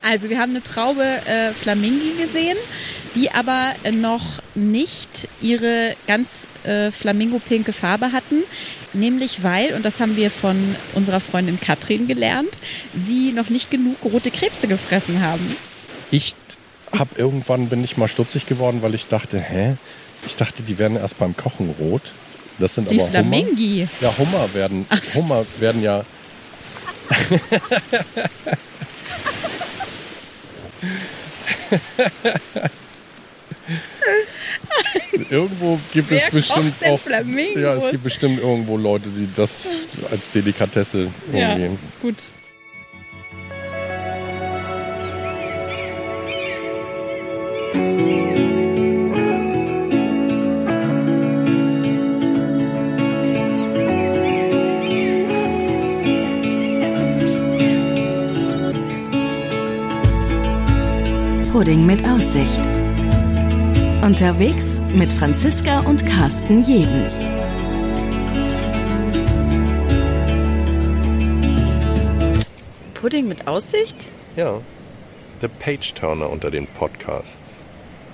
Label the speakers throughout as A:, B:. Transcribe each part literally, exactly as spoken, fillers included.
A: Also wir haben eine Traube äh, Flamingi gesehen, die aber noch nicht ihre ganz äh, flamingo-pinke Farbe hatten. Nämlich weil, und das haben wir von unserer Freundin Katrin gelernt, sie noch nicht genug rote Krebse gefressen haben.
B: Ich hab irgendwann, bin ich mal stutzig geworden, weil ich dachte, hä? Ich dachte, die werden erst beim Kochen rot. Das sind
A: die
B: aber
A: Flamingi.
B: Hummer. Ja, Hummer werden,
A: so.
B: Hummer werden ja... Irgendwo gibt es
A: Wer
B: bestimmt
A: kocht denn
B: auch,
A: Flamingos?
B: ja, es gibt bestimmt irgendwo Leute, die das als Delikatesse umgehen.
A: Ja, gut.
C: Pudding mit Aussicht. Unterwegs mit Franziska und Carsten Jebens.
A: Pudding mit Aussicht?
B: Ja, der Page-Turner unter den Podcasts.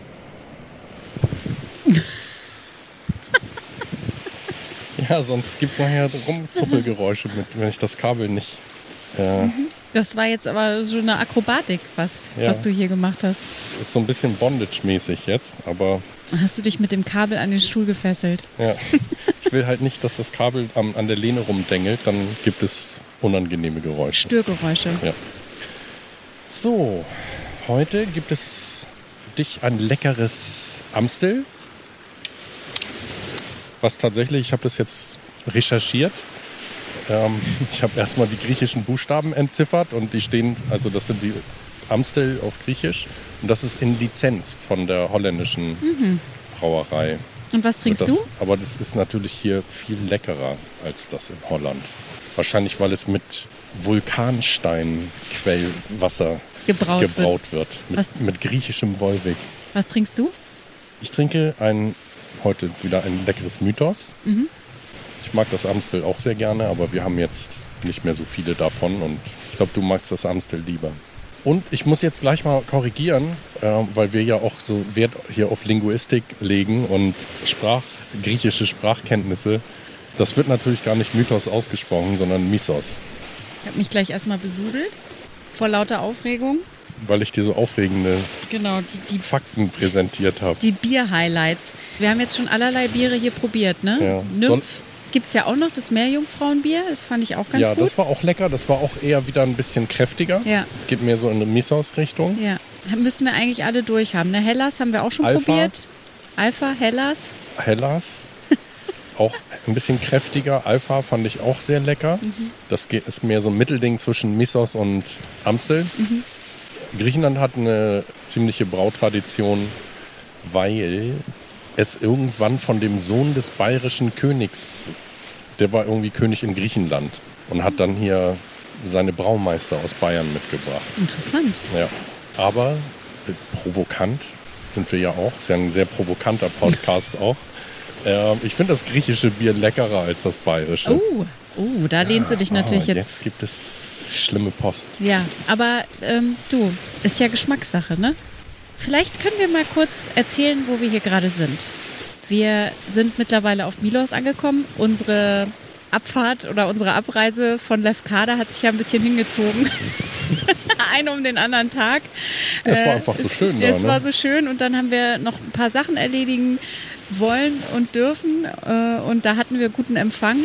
B: Ja, sonst gibt es nachher Rumzuppelgeräusche, mit, wenn ich das Kabel nicht... Äh,
A: mhm. Das war jetzt aber so eine Akrobatik fast, ja, was du hier gemacht hast.
B: Das ist so ein bisschen Bondage-mäßig jetzt, aber...
A: Hast du dich mit dem Kabel an den Stuhl gefesselt?
B: Ja, ich will halt nicht, dass das Kabel an, an der Lehne rumdengelt, dann gibt es unangenehme Geräusche.
A: Störgeräusche.
B: Ja. So, heute gibt es für dich ein leckeres Amstel. Was tatsächlich, ich habe das jetzt recherchiert. Ähm, ich habe erstmal die griechischen Buchstaben entziffert und die stehen, also das sind die das Amstel auf Griechisch und das ist in Lizenz von der holländischen mhm. Brauerei.
A: Und was trinkst
B: das,
A: du?
B: Aber das ist natürlich hier viel leckerer als das in Holland. Wahrscheinlich, weil es mit Vulkansteinquellwasser
A: gebraut,
B: gebraut wird.
A: wird.
B: Mit, mit griechischem Wolwig.
A: Was trinkst du?
B: Ich trinke ein, heute wieder ein leckeres Mythos. Mhm. Ich mag das Amstel auch sehr gerne, aber wir haben jetzt nicht mehr so viele davon und ich glaube, du magst das Amstel lieber. Und ich muss jetzt gleich mal korrigieren, äh, weil wir ja auch so Wert hier auf Linguistik legen und Sprach, griechische Sprachkenntnisse. Das wird natürlich gar nicht Mythos ausgesprochen, sondern Mythos.
A: Ich habe mich gleich erstmal besudelt vor lauter Aufregung.
B: Weil ich dir so aufregende
A: genau, die, die,
B: Fakten präsentiert habe.
A: Die Bier-Highlights. Wir haben jetzt schon allerlei Biere hier probiert, ne?
B: Ja.
A: Nymph gibt es ja auch noch, das Meerjungfrauenbier. Das fand ich auch ganz
B: ja,
A: gut.
B: Ja, das war auch lecker. Das war auch eher wieder ein bisschen kräftiger.
A: Ja.
B: Es geht mehr so in eine Mythos-Richtung.
A: Ja, müssten wir eigentlich alle durchhaben. Ne? Hellas haben wir auch schon
B: Alpha.
A: probiert. Alpha, Hellas.
B: Hellas. Auch ein bisschen kräftiger. Alpha fand ich auch sehr lecker. Mhm. Das ist mehr so ein Mittelding zwischen Mythos und Amstel. Mhm. Griechenland hat eine ziemliche Brautradition, weil es irgendwann von dem Sohn des bayerischen Königs, der war irgendwie König in Griechenland und hat dann hier seine Braumeister aus Bayern mitgebracht.
A: Interessant.
B: Ja, aber provokant sind wir ja auch. Ist ja ein sehr provokanter Podcast auch. Ähm, ich finde das griechische Bier leckerer als das bayerische.
A: Oh, oh da lehnst du dich natürlich
B: oh,
A: jetzt.
B: Jetzt gibt es schlimme Post.
A: Ja, aber ähm, du, ist ja Geschmackssache, ne? Vielleicht können wir mal kurz erzählen, wo wir hier gerade sind. Wir sind mittlerweile auf Milos angekommen. Unsere Abfahrt oder unsere Abreise von Lefkada hat sich ja ein bisschen hingezogen. Einen um den anderen Tag.
B: Es war einfach so schön da,
A: Es
B: ne?
A: war so schön und dann haben wir noch ein paar Sachen erledigen wollen und dürfen und da hatten wir guten Empfang.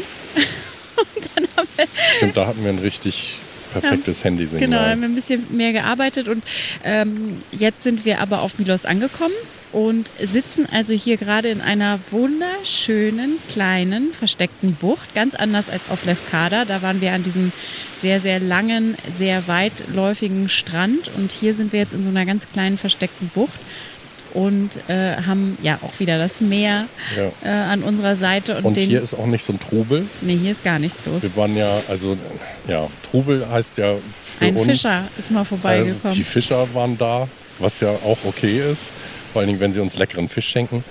A: Und dann haben wir
B: Stimmt, da hatten wir ein richtig perfektes ja, Handysignal.
A: Genau, da haben wir ein bisschen mehr gearbeitet und ähm, jetzt sind wir aber auf Milos angekommen und sitzen also hier gerade in einer wunderschönen, kleinen, versteckten Bucht. Ganz anders als auf Lefkada. Da waren wir an diesem sehr, sehr langen, sehr weitläufigen Strand und hier sind wir jetzt in so einer ganz kleinen, versteckten Bucht. Und äh, haben ja auch wieder das Meer ja. äh, an unserer Seite. Und,
B: und
A: den,
B: hier ist auch nicht so ein Trubel.
A: Nee, hier ist gar nichts los.
B: Wir waren ja, also, ja, Trubel heißt ja für
A: ein
B: uns...
A: Ein Fischer ist mal vorbeigekommen.
B: Also die Fischer waren da, was ja auch okay ist. Vor allen Dingen, wenn sie uns leckeren Fisch schenken.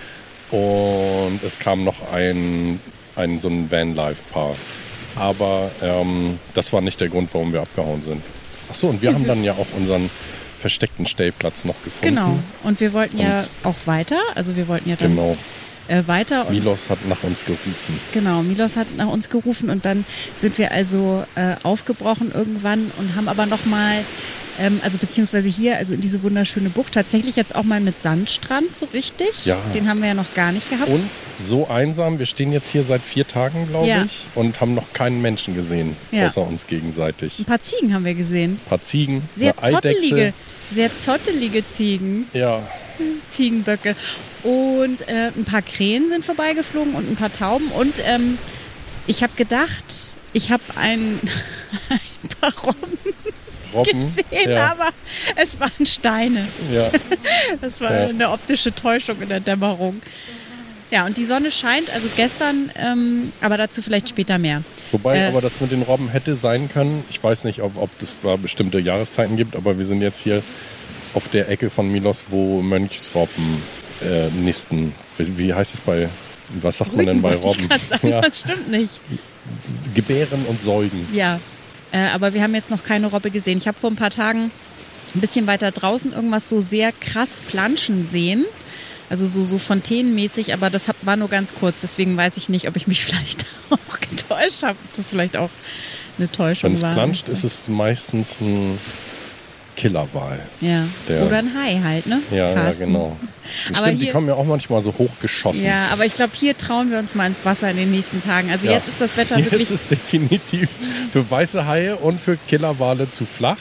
B: Und es kam noch ein, ein so ein Vanlife-Paar. Aber ähm, das war nicht der Grund, warum wir abgehauen sind. Ach so, und wir haben dann ja auch unseren versteckten Stellplatz noch gefunden.
A: Genau. Und wir wollten
B: Und
A: ja auch weiter. Also wir wollten ja dann
B: Genau.
A: äh, weiter. Und
B: Milos hat nach uns gerufen.
A: Genau, Milos hat nach uns gerufen und dann sind wir also äh, aufgebrochen irgendwann und haben aber nochmal, ähm, also beziehungsweise hier, also in diese wunderschöne Bucht, tatsächlich jetzt auch mal mit Sandstrand so richtig.
B: Ja.
A: Den haben wir ja noch gar nicht gehabt.
B: Und so einsam, wir stehen jetzt hier seit vier Tagen, glaube
A: Ja.
B: ich, und haben noch keinen Menschen gesehen,
A: Ja.
B: außer uns gegenseitig.
A: Ein paar Ziegen haben wir gesehen.
B: Ein paar Ziegen,
A: Sehr
B: eine Eidechse.
A: zottelige, sehr zottelige Ziegen,
B: Ja,
A: Ziegenböcke. Und äh, ein paar Krähen sind vorbeigeflogen und ein paar Tauben. Und ähm, ich habe gedacht, ich habe ein, ein paar Robben
B: Robben.
A: gesehen,
B: ja.
A: aber es waren Steine.
B: Ja.
A: Das war
B: Ja.
A: eine optische Täuschung in der Dämmerung. Ja, und die Sonne scheint, also gestern, ähm, aber dazu vielleicht später mehr.
B: Wobei
A: Äh,
B: aber das mit den Robben hätte sein können. Ich weiß nicht, ob, ob es da bestimmte Jahreszeiten gibt, aber wir sind jetzt hier auf der Ecke von Milos, wo Mönchsrobben äh, nisten. Wie, wie heißt es bei, was sagt man denn bei
A: Rügen, wollte
B: Robben?
A: ich grad sagen,
B: Ja,
A: Das stimmt nicht.
B: gebären und säugen.
A: Ja, äh, aber wir haben jetzt noch keine Robbe gesehen. Ich habe vor ein paar Tagen ein bisschen weiter draußen irgendwas so sehr krass planschen sehen. Also so, so fontänenmäßig, aber das hab, war nur ganz kurz. Deswegen weiß ich nicht, ob ich mich vielleicht auch getäuscht habe. Ob das vielleicht auch eine Täuschung
B: Wenn es
A: war.
B: planscht, ist es meistens ein Killerwal.
A: Ja.
B: der-
A: Oder ein Hai halt, ne?
B: Ja, ja,
A: Carsten?
B: genau. Das
A: Aber
B: stimmt, die
A: hier-
B: kommen ja auch manchmal so hochgeschossen.
A: Ja, aber ich glaube, hier trauen wir uns mal ins Wasser in den nächsten Tagen. Also
B: Ja.
A: jetzt ist das Wetter
B: Hier
A: wirklich...
B: ist es definitiv für weiße Haie und für Killerwale zu flach.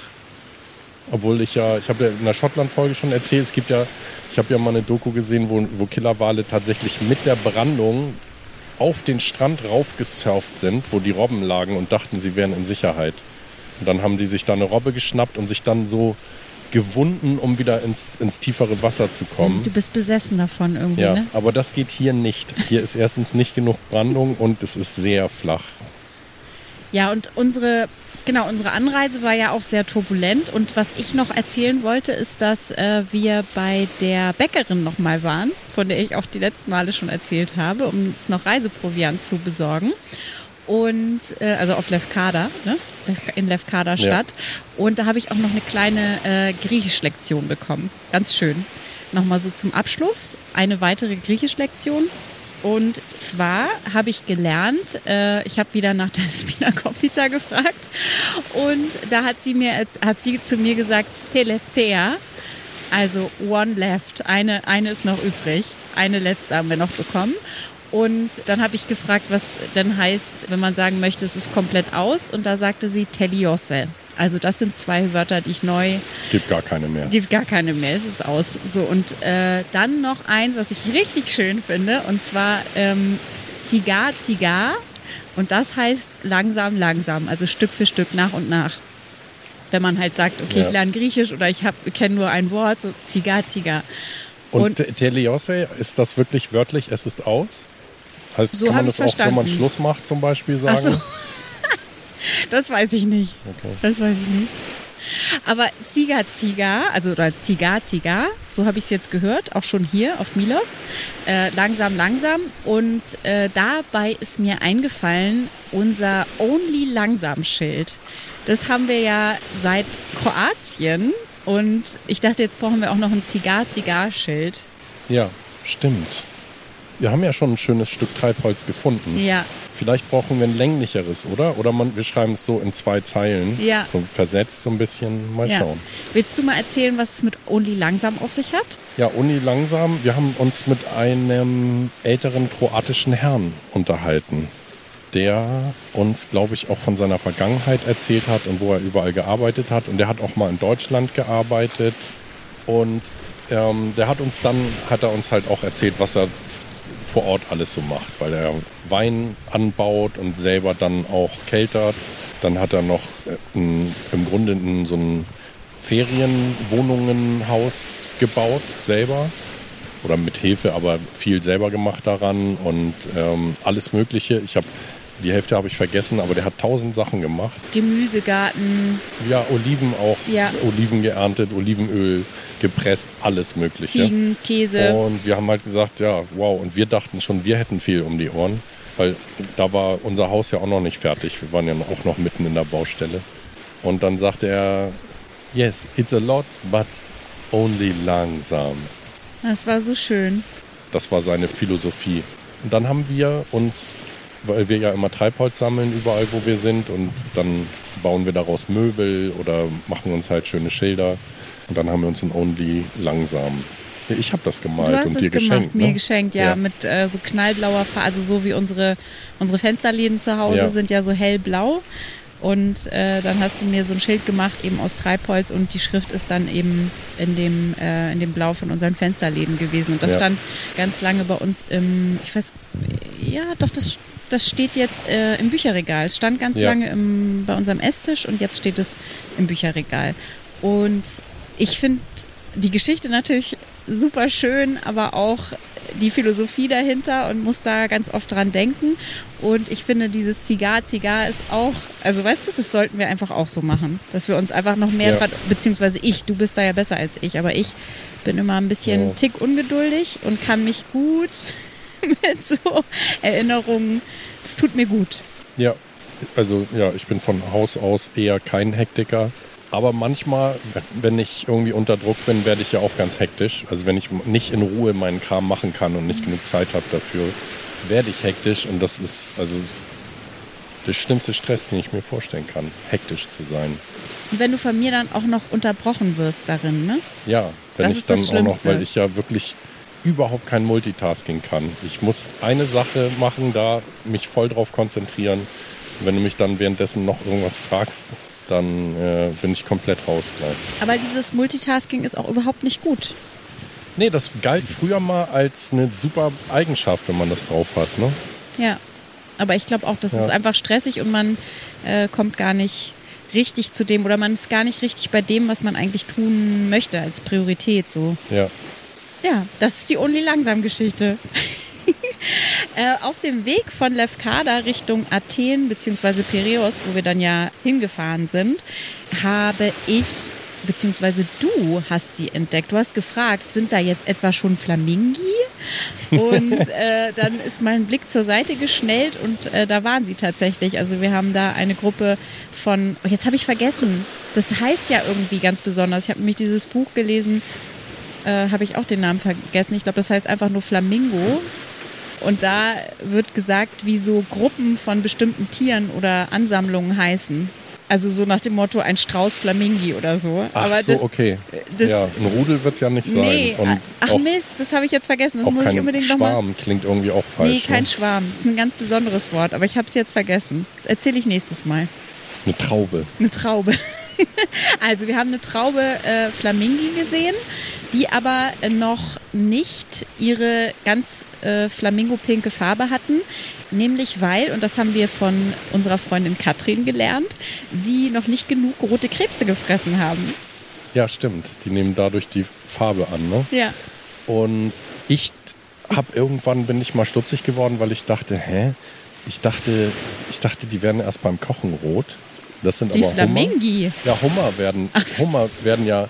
B: Obwohl ich ja, ich habe ja in der Schottland-Folge schon erzählt, es gibt ja, ich habe ja mal eine Doku gesehen, wo, wo Killerwale tatsächlich mit der Brandung auf den Strand raufgesurft sind, wo die Robben lagen und dachten, sie wären in Sicherheit. Und dann haben die sich da eine Robbe geschnappt und sich dann so gewunden, um wieder ins, ins tiefere Wasser zu kommen.
A: Du bist besessen davon irgendwie,
B: Ja,
A: ne?
B: aber das geht hier nicht. Hier ist erstens nicht genug Brandung und es ist sehr flach.
A: Ja, und unsere, genau, unsere Anreise war ja auch sehr turbulent. Und was ich noch erzählen wollte, ist, dass äh, wir bei der Bäckerin nochmal waren, von der ich auch die letzten Male schon erzählt habe, um uns noch Reiseproviant zu besorgen. Und äh, also auf Lefkada, ne? in Lefkada Stadt. Ja. Und da habe ich auch noch eine kleine äh, Griechisch-Lektion bekommen. Ganz schön. Nochmal so zum Abschluss eine weitere Griechisch-Lektion. Und zwar habe ich gelernt, äh, ich habe wieder nach der Spinakopita gefragt und da hat sie mir, hat sie zu mir gesagt, Teleftea, also one left, eine, eine ist noch übrig, eine letzte haben wir noch bekommen. Und dann habe ich gefragt, was denn heißt, wenn man sagen möchte, es ist komplett aus. Und da sagte sie Teliosse. Also das sind zwei Wörter, die ich neu...
B: Gibt gar keine mehr.
A: Gibt gar keine mehr, es ist aus. So, und äh, dann noch eins, was ich richtig schön finde. Und zwar ähm, Zigar, Zigar. Und das heißt langsam, langsam. Also Stück für Stück, nach und nach. Wenn man halt sagt, okay,
B: Ja.
A: ich lerne Griechisch oder ich kenne nur ein Wort, so Zigar, Zigar.
B: Und, und Teliosse, ist das wirklich wörtlich, es ist aus? Heißt,
A: So
B: kann man
A: hab
B: das
A: ich's
B: auch, wenn man
A: verstanden.
B: Schluss macht, zum Beispiel sagen?
A: Ach so. Das weiß ich nicht.
B: Okay.
A: Das weiß ich nicht. Aber Ziga Ziga, also oder Ziga Ziga, so habe ich es jetzt gehört, auch schon hier auf Milos. Äh, langsam, langsam. Und äh, dabei ist mir eingefallen, unser Only Langsam-Schild. Das haben wir ja seit Kroatien. Und ich dachte, jetzt brauchen wir auch noch ein Zigar-Zigar-Schild.
B: Ja, stimmt. Wir haben ja schon ein schönes Stück Treibholz gefunden.
A: Ja.
B: Vielleicht brauchen wir ein länglicheres, oder? Oder man, wir schreiben es so in zwei Zeilen.
A: Ja.
B: So versetzt so ein bisschen. Mal
A: Ja.
B: schauen.
A: Willst du mal erzählen, was es mit Only Langsam auf sich hat?
B: Ja, Uni langsam. Wir haben uns mit einem älteren kroatischen Herrn unterhalten, der uns, glaube ich, auch von seiner Vergangenheit erzählt hat und wo er überall gearbeitet hat. Und der hat auch mal in Deutschland gearbeitet. Und ähm, der hat uns dann, hat er uns halt auch erzählt, was er vor Ort alles so macht, weil er Wein anbaut und selber dann auch keltert. Dann hat er noch äh, ein, im Grunde ein, so ein Ferienwohnungenhaus gebaut, selber. Oder mit Hilfe, aber viel selber gemacht daran und ähm, alles Mögliche. Ich habe die Hälfte habe ich vergessen, aber der hat tausend Sachen gemacht.
A: Gemüsegarten,
B: Ja, Oliven auch,
A: Ja.
B: Oliven geerntet, Olivenöl gepresst, alles Mögliche.
A: Ziegen, Käse.
B: Und wir haben halt gesagt, ja, wow. Und wir dachten schon, wir hätten viel um die Ohren, weil da war unser Haus ja auch noch nicht fertig. Wir waren ja auch noch mitten in der Baustelle. Und dann sagte er, Yes, it's a lot, but only langsam.
A: Das war so schön.
B: Das war seine Philosophie. Und dann haben wir uns, weil wir ja immer Treibholz sammeln überall, wo wir sind, und dann bauen wir daraus Möbel oder machen uns halt schöne Schilder. Und dann haben wir uns ein Only langsam. Ich habe das gemalt
A: du hast
B: und
A: es
B: dir
A: gemacht,
B: geschenkt.
A: mir
B: ne?
A: geschenkt, ja,
B: ja.
A: mit äh, so knallblauer Farbe, also so wie unsere, unsere Fensterläden zu Hause
B: Ja.
A: sind ja so hellblau. Und äh, dann hast du mir so ein Schild gemacht, eben aus Treibholz, und die Schrift ist dann eben in dem, äh, in dem Blau von unseren Fensterläden gewesen. Und das
B: Ja.
A: stand ganz lange bei uns im, ich weiß, ja doch, das, das steht jetzt äh, im Bücherregal. Es stand ganz
B: Ja.
A: lange im, bei unserem Esstisch und jetzt steht es im Bücherregal. Und ich finde die Geschichte natürlich super schön, aber auch die Philosophie dahinter, und muss da ganz oft dran denken. Und ich finde, dieses Zigar, Zigar ist auch, also weißt du, das sollten wir einfach auch so machen, dass wir uns einfach noch mehr,
B: Ja.
A: dran, beziehungsweise ich, du bist da ja besser als ich, aber ich bin immer ein bisschen
B: Ja.
A: tick ungeduldig und kann mich gut mit so Erinnerungen, das tut mir gut.
B: Ja, also ja, ich bin von Haus aus eher kein Hektiker. Aber manchmal, wenn ich irgendwie unter Druck bin, werde ich ja auch ganz hektisch. Also wenn ich nicht in Ruhe meinen Kram machen kann und nicht genug Zeit habe dafür, werde ich hektisch. Und das ist also der schlimmste Stress, den ich mir vorstellen kann, hektisch zu sein.
A: Und wenn du von mir dann auch noch unterbrochen wirst darin, ne?
B: Ja, wenn
A: Das
B: ich
A: ist
B: dann
A: das
B: auch noch,
A: Schlimmste.
B: weil ich ja wirklich überhaupt kein Multitasking kann. Ich muss eine Sache machen, da mich voll drauf konzentrieren. Und wenn du mich dann währenddessen noch irgendwas fragst, dann äh, bin ich komplett raus gleich.
A: Aber dieses Multitasking ist auch überhaupt nicht gut.
B: Nee, das galt früher mal als eine super Eigenschaft, wenn man das drauf hat, ne?
A: Ja, aber ich glaube auch, das
B: Ja.
A: ist einfach stressig und man äh, kommt gar nicht richtig zu dem, oder man ist gar nicht richtig bei dem, was man eigentlich tun möchte als Priorität. So.
B: Ja.
A: Ja, das ist die Only Langsam-Geschichte. äh, auf dem Weg von Lefkada Richtung Athen bzw. Piräus, wo wir dann ja hingefahren sind, habe ich, beziehungsweise du hast sie entdeckt. Du hast gefragt, sind da jetzt etwa schon Flamingi? Und äh, dann ist mein Blick zur Seite geschnellt und äh, da waren sie tatsächlich. Also wir haben da eine Gruppe von, oh, jetzt habe ich vergessen, das heißt ja irgendwie ganz besonders. Ich habe nämlich dieses Buch gelesen, äh, habe ich auch den Namen vergessen. Ich glaube, das heißt einfach nur Flamingos. Und da wird gesagt, wie so Gruppen von bestimmten Tieren oder Ansammlungen heißen. Also so nach dem Motto, ein Strauß Flamingi oder so.
B: Ach
A: Aber
B: so,
A: das,
B: okay.
A: das-
B: ja, ein Rudel wird es ja nicht sein.
A: Nee,
B: Und
A: ach
B: auch,
A: Mist, das habe ich jetzt vergessen. Das
B: auch
A: muss
B: kein
A: ich unbedingt nochmal.
B: Schwarm klingt irgendwie auch falsch.
A: Nee, kein
B: ne?
A: Schwarm. Das ist ein ganz besonderes Wort, aber ich habe es jetzt vergessen. Das erzähle ich nächstes Mal.
B: Eine Traube.
A: Eine Traube. Also wir haben eine Traube äh, Flamingi gesehen, die aber äh, noch nicht ihre ganz äh, flamingo-pinke Farbe hatten. Nämlich weil, und das haben wir von unserer Freundin Katrin gelernt, sie noch nicht genug rote Krebse gefressen haben.
B: Ja, stimmt. Die nehmen dadurch die Farbe an, ne?
A: Ja.
B: Und ich habe irgendwann bin ich mal stutzig geworden, weil ich dachte, hä? Ich dachte, ich dachte, die werden erst beim Kochen rot. Das sind
A: Die
B: aber
A: Flamingi.
B: Hummer. Ja, Hummer werden,
A: Ach so.
B: Hummer werden ja.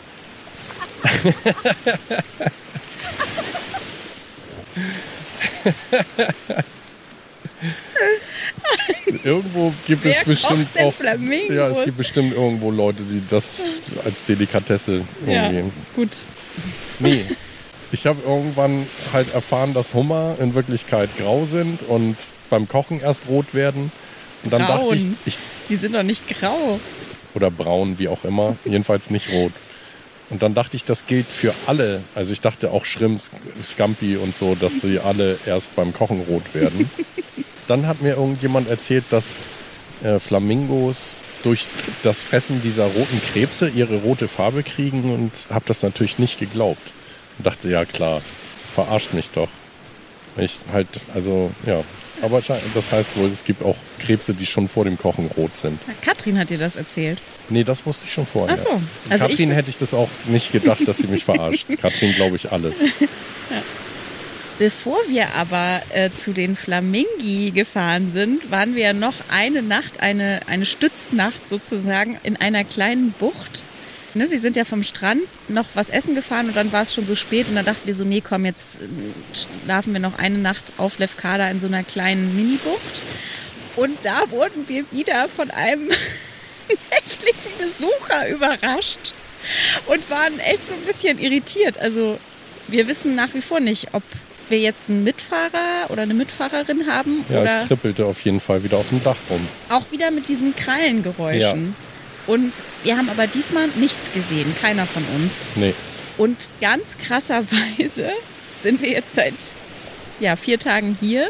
B: Irgendwo gibt
A: Wer
B: es bestimmt
A: kocht denn
B: auch.
A: Flamingos?
B: Ja, es gibt bestimmt irgendwo Leute, die das als Delikatesse
A: Ja,
B: irgendwie.
A: gut.
B: Nee. Ich habe irgendwann halt erfahren, dass Hummer in Wirklichkeit grau sind und beim Kochen erst rot werden. Und dann dachte ich,
A: Braun.
B: ich,
A: Die sind doch nicht grau.
B: oder braun, wie auch immer, jedenfalls nicht rot. Und dann dachte ich, das gilt für alle. Also ich dachte auch Shrimps, Scampi und so, dass sie alle erst beim Kochen rot werden. Dann hat mir irgendjemand erzählt, dass äh, Flamingos durch das Fressen dieser roten Krebse ihre rote Farbe kriegen, und habe das natürlich nicht geglaubt. Und dachte, ja klar, verarscht mich doch. Ich halt, also ja, aber das heißt wohl, es gibt auch Krebse, die schon vor dem Kochen rot sind.
A: Katrin hat dir das erzählt.
B: Nee, das wusste ich schon vorher.
A: Ach so. Also
B: Katrin
A: ich-
B: hätte ich das auch nicht gedacht, dass sie mich verarscht. Katrin glaube ich alles.
A: Bevor wir aber äh, zu den Flamingi gefahren sind, waren wir ja noch eine Nacht, eine, eine Stütznacht sozusagen in einer kleinen Bucht. Ne, wir sind ja vom Strand noch was essen gefahren und dann war es schon so spät und dann dachten wir so, nee komm, jetzt äh, schlafen wir noch eine Nacht auf Lefkada in so einer kleinen Mini-Bucht. Und da wurden wir wieder von einem nächtlichen Besucher überrascht. und waren echt so ein bisschen irritiert. Also wir wissen nach wie vor nicht, ob wir jetzt einen Mitfahrer oder eine Mitfahrerin haben.
B: Ja,
A: oder
B: es trippelte auf jeden Fall wieder auf dem Dach rum.
A: auch wieder mit diesen Krallengeräuschen. Ja. Und wir haben aber diesmal nichts gesehen, keiner von uns.
B: Nee.
A: Und ganz krasserweise sind wir jetzt seit ja, vier Tagen hier.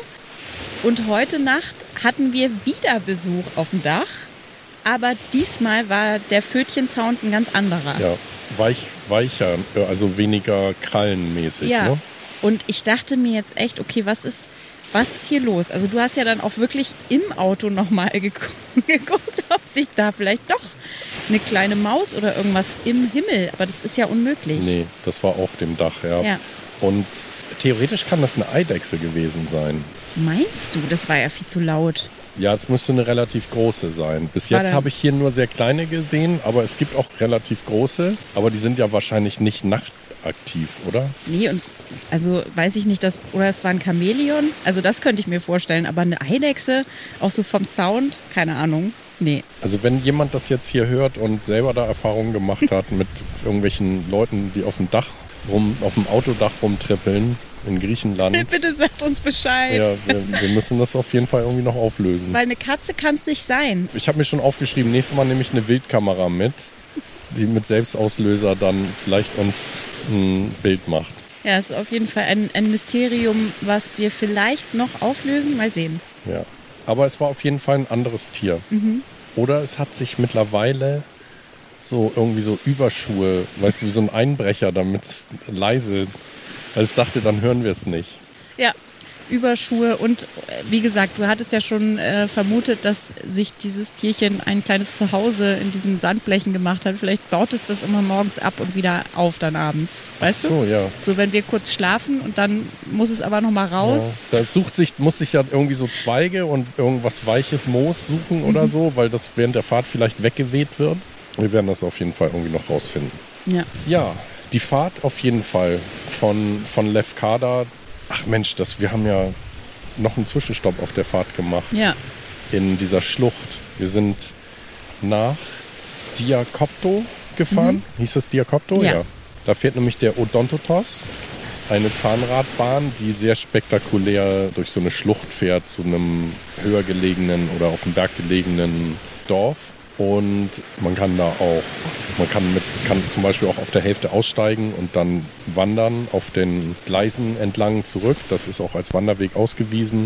A: Und heute Nacht hatten wir wieder Besuch auf dem Dach. Aber diesmal war der Pfötchensound ein ganz anderer.
B: Ja, weich, weicher, also weniger krallenmäßig.
A: Ja.
B: Ne?
A: Und ich dachte mir jetzt echt, okay, was ist, was ist hier los? Also du hast ja dann auch wirklich im Auto nochmal geguckt, geguckt, ob sich da vielleicht doch eine kleine Maus oder irgendwas im Himmel, aber das ist ja unmöglich.
B: Nee, das war auf dem Dach, ja.
A: Ja.
B: Und theoretisch kann das eine Eidechse gewesen sein.
A: Meinst du, das war ja viel zu laut?
B: Ja, es müsste eine relativ große sein. Bis
A: War
B: jetzt
A: da-
B: habe ich hier nur sehr kleine gesehen, aber es gibt auch relativ große. Aber die sind ja wahrscheinlich nicht nachtaktiv, oder?
A: Nee, und also weiß ich nicht, dass, oder es war ein Chamäleon, also das könnte ich mir vorstellen, aber eine Eidechse, auch so vom Sound, keine Ahnung, nee.
B: Also wenn jemand das jetzt hier hört und selber da Erfahrungen gemacht hat mit irgendwelchen Leuten, die auf dem Dach rum, auf dem Autodach rumtrippeln in Griechenland.
A: Bitte sagt uns Bescheid.
B: Ja, wir, wir müssen das auf jeden Fall irgendwie noch auflösen.
A: Weil eine Katze kann es nicht sein.
B: Ich habe mir schon aufgeschrieben, nächstes Mal nehme ich eine Wildkamera mit, die mit Selbstauslöser dann vielleicht uns ein Bild macht.
A: Ja, es ist auf jeden Fall ein, ein Mysterium, was wir vielleicht noch auflösen. Mal sehen.
B: Ja. Aber es war auf jeden Fall ein anderes Tier.
A: Mhm.
B: Oder es hat sich mittlerweile so irgendwie so Überschuhe, weißt du, wie so ein Einbrecher, damit es leise. Also ich dachte, dann hören wir es nicht.
A: Ja, Überschuhe und äh, wie gesagt, du hattest ja schon äh, vermutet, dass sich dieses Tierchen ein kleines Zuhause in diesen Sandblechen gemacht hat. Vielleicht baut es das immer morgens ab und wieder auf dann abends. Weißt
B: Ach so,
A: du?
B: ja.
A: So, wenn wir kurz schlafen und dann muss es aber nochmal raus.
B: Ja. Da sucht sich, muss sich ja irgendwie so Zweige und irgendwas weiches Moos suchen oder so, weil das während der Fahrt vielleicht weggeweht wird. Wir werden das auf jeden Fall irgendwie noch rausfinden.
A: Ja.
B: Ja, die Fahrt auf jeden Fall von, von Lefkada. Ach Mensch, das, wir haben ja noch einen Zwischenstopp auf der Fahrt gemacht.
A: Ja.
B: In dieser Schlucht. Wir sind nach Diakopto gefahren.
A: Mhm.
B: Hieß das Diakopto?
A: Ja.
B: Da fährt nämlich der Odontotos, eine Zahnradbahn, die sehr spektakulär durch so eine Schlucht fährt zu einem höher gelegenen oder auf dem Berg gelegenen Dorf. Und man kann da auch, man kann, mit, kann zum Beispiel auch auf der Hälfte aussteigen und dann wandern auf den Gleisen entlang zurück. Das ist auch als Wanderweg ausgewiesen.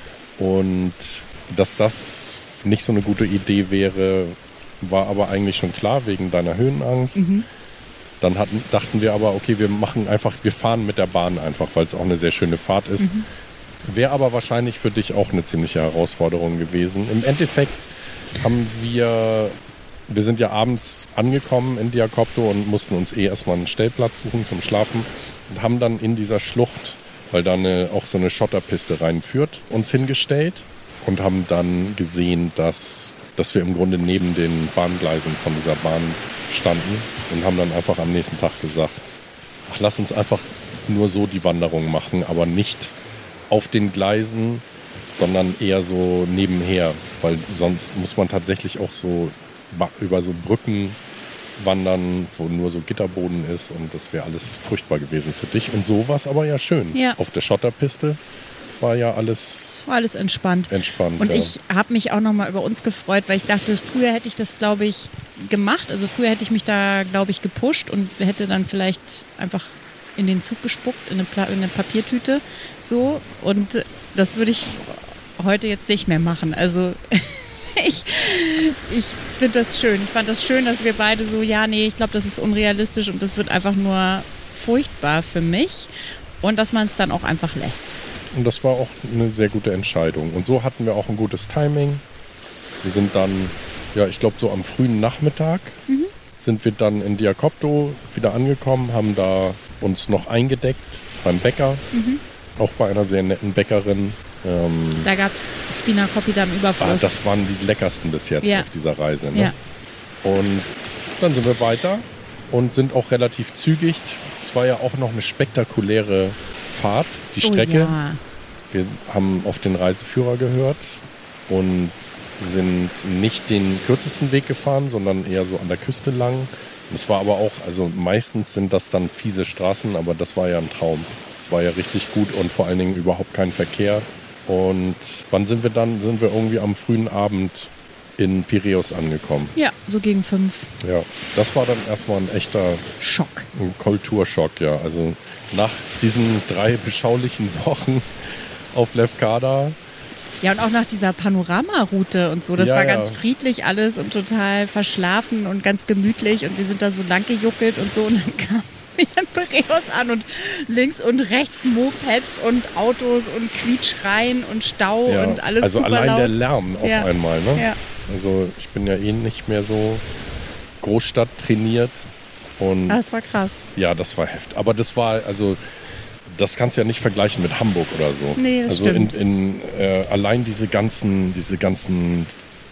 B: Und dass das nicht so eine gute Idee wäre, war aber eigentlich schon klar wegen deiner Höhenangst.
A: Mhm.
B: Dann hatten, dachten wir aber, okay, wir machen einfach, wir fahren mit der Bahn einfach, weil es auch eine sehr schöne Fahrt ist.
A: Mhm.
B: Wäre aber wahrscheinlich für dich auch eine ziemliche Herausforderung gewesen. Im Endeffekt haben wir, wir sind ja abends angekommen in Diakopto und mussten uns eh erstmal einen Stellplatz suchen zum Schlafen und haben dann in dieser Schlucht, weil da eine, auch so eine Schotterpiste reinführt, uns hingestellt und haben dann gesehen, dass, dass wir im Grunde neben den Bahngleisen von dieser Bahn standen und haben dann einfach am nächsten Tag gesagt, ach, lass uns einfach nur so die Wanderung machen, aber nicht auf den Gleisen, sondern eher so nebenher, weil sonst muss man tatsächlich auch so über so Brücken wandern, wo nur so Gitterboden ist und das wäre alles furchtbar gewesen für dich. Und so war es aber ja schön.
A: Ja.
B: Auf der Schotterpiste war ja alles
A: War alles entspannt.
B: entspannt.
A: Und
B: ja.
A: ich habe mich auch nochmal über uns gefreut, weil ich dachte, früher hätte ich das, glaube ich, gemacht. Also früher hätte ich mich da, glaube ich, gepusht und hätte dann vielleicht einfach in den Zug gespuckt, in eine, Pla- in eine Papiertüte. So. Und das würde ich heute jetzt nicht mehr machen. Also ich, ich finde das schön. Ich fand das schön, dass wir beide so, ja, nee, ich glaube, das ist unrealistisch und das wird einfach nur furchtbar für mich. Und dass man es dann auch einfach lässt.
B: Und das war auch eine sehr gute Entscheidung. Und so hatten wir auch ein gutes Timing. Wir sind dann, ja, ich glaube so am frühen Nachmittag
A: Mhm.
B: sind wir dann in Diakopto wieder angekommen, haben da uns noch eingedeckt beim Bäcker,
A: Mhm.
B: auch bei einer sehr netten Bäckerin. Ähm,
A: Da gab es Spinacopita im
B: ah,
A: Überfluss.
B: das waren die leckersten bis jetzt
A: Ja.
B: auf dieser Reise. Ne?
A: Ja.
B: Und dann sind wir weiter und sind auch relativ zügig. Es war ja auch noch eine spektakuläre Fahrt, die Strecke.
A: Oh ja.
B: Wir haben auf den Reiseführer gehört und sind nicht den kürzesten Weg gefahren, sondern eher so an der Küste lang Das war aber auch, also meistens sind das dann fiese Straßen, aber das war ja ein Traum. Es war ja richtig gut und vor allen Dingen überhaupt kein Verkehr. Und wann sind wir dann? Sind wir irgendwie am frühen Abend in Piräus angekommen.
A: Ja, so gegen fünf.
B: Ja, das war dann erstmal ein echter
A: Schock.
B: Ein Kulturschock, ja. Also nach diesen drei beschaulichen Wochen auf Lefkada.
A: Ja, und auch nach dieser Panoramaroute und so. Das
B: Ja,
A: war
B: ja.
A: ganz friedlich alles und total verschlafen und ganz gemütlich. Und wir sind da so lang gejuckelt und so. Und dann kam wir in Piräus an und links und rechts Mopeds und Autos und Quietschreien und Stau
B: Ja,
A: und alles
B: also
A: super
B: allein
A: laut.
B: der Lärm auf
A: Ja.
B: einmal, ne?
A: Ja.
B: Also ich bin ja eh nicht mehr so Großstadt trainiert und
A: Ah, das war krass.
B: ja, das war heftig. Aber das war, also das kannst du ja nicht vergleichen mit Hamburg oder so.
A: Nee, das
B: also
A: stimmt.
B: in, in äh, allein diese ganzen, diese ganzen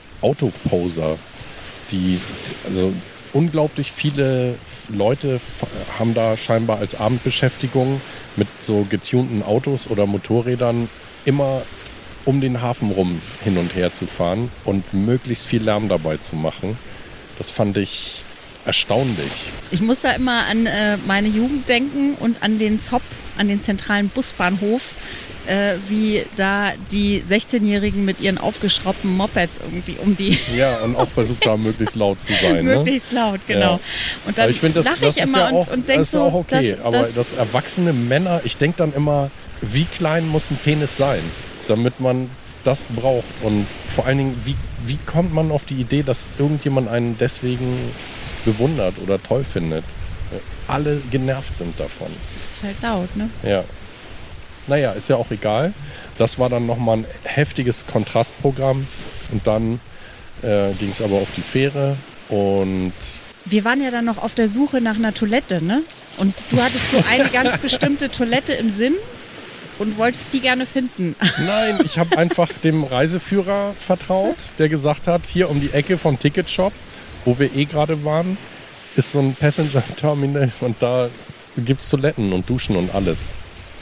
B: Autoposer, die, also unglaublich viele Leute f- haben da scheinbar als Abendbeschäftigung mit so getunten Autos oder Motorrädern immer um den Hafen rum hin und her zu fahren und möglichst viel Lärm dabei zu machen. Das fand ich erstaunlich.
A: Ich muss da immer an äh, meine Jugend denken und an den Z O P, an den zentralen Busbahnhof, äh, wie da die sechzehnjährigen mit ihren aufgeschraubten Mopeds irgendwie um die
B: Ja, und auch versucht da möglichst laut zu sein. Ne?
A: möglichst laut, genau.
B: Ja.
A: Und dann
B: Aber ich finde, das,
A: lache
B: das
A: ich
B: ist
A: immer
B: ja auch,
A: und, und denke
B: das ist
A: so,
B: auch okay.
A: dass,
B: aber
A: dass,
B: das erwachsene Männer, ich denke dann immer, wie klein muss ein Penis sein, damit man das braucht. Und vor allen Dingen, wie, wie kommt man auf die Idee, dass irgendjemand einen deswegen bewundert oder toll findet? Alle genervt sind davon.
A: ist halt laut, ne?
B: Ja. Naja, ist ja auch egal. Das war dann nochmal ein heftiges Kontrastprogramm. Und dann äh, ging es aber auf die Fähre. Und
A: Wir waren ja dann noch auf der Suche nach einer Toilette, ne? Und du hattest so eine ganz bestimmte Toilette im Sinn und wolltest die gerne finden.
B: nein, ich habe einfach dem Reiseführer vertraut, der gesagt hat, hier um die Ecke vom Ticketshop, wo wir eh gerade waren, ist so ein Passenger-Terminal und da gibt es Toiletten und Duschen und alles.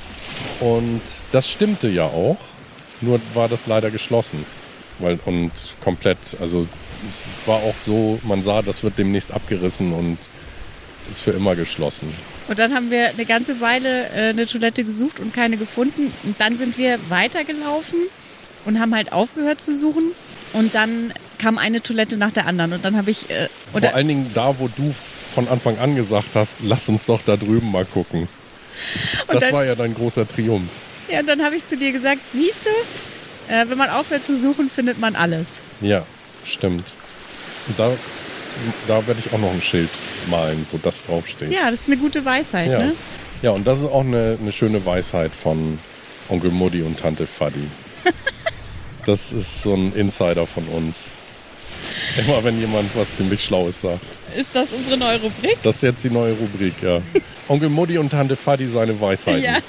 B: Und das stimmte ja auch, nur war das leider geschlossen. Weil, und komplett, also es war auch so, man sah, das wird demnächst abgerissen und ist für immer geschlossen.
A: Und dann haben wir eine ganze Weile äh, eine Toilette gesucht und keine gefunden. Und dann sind wir weitergelaufen und haben halt aufgehört zu suchen. Und dann kam eine Toilette nach der anderen. Und dann habe ich... Äh,
B: Vor
A: oder,
B: allen Dingen da, wo du von Anfang an gesagt hast, lass uns doch da drüben mal gucken. Das
A: dann-
B: war ja dein großer Triumph.
A: ja, und dann habe ich zu dir gesagt, siehst du, äh, wenn man aufhört zu suchen, findet man alles.
B: Ja, stimmt. Und das, da werde ich auch noch ein Schild malen, wo das draufsteht.
A: Ja, das ist eine gute Weisheit,
B: Ja.
A: ne?
B: Ja, und das ist auch eine, eine schöne Weisheit von Onkel Mutti und Tante Fadi. Das ist so ein Insider von uns. Immer wenn jemand was ziemlich Schlaues sagt.
A: Ist das unsere neue Rubrik?
B: Das ist jetzt die neue Rubrik, ja. Onkel Mutti und Tante Fadi, seine Weisheiten.
A: Ja.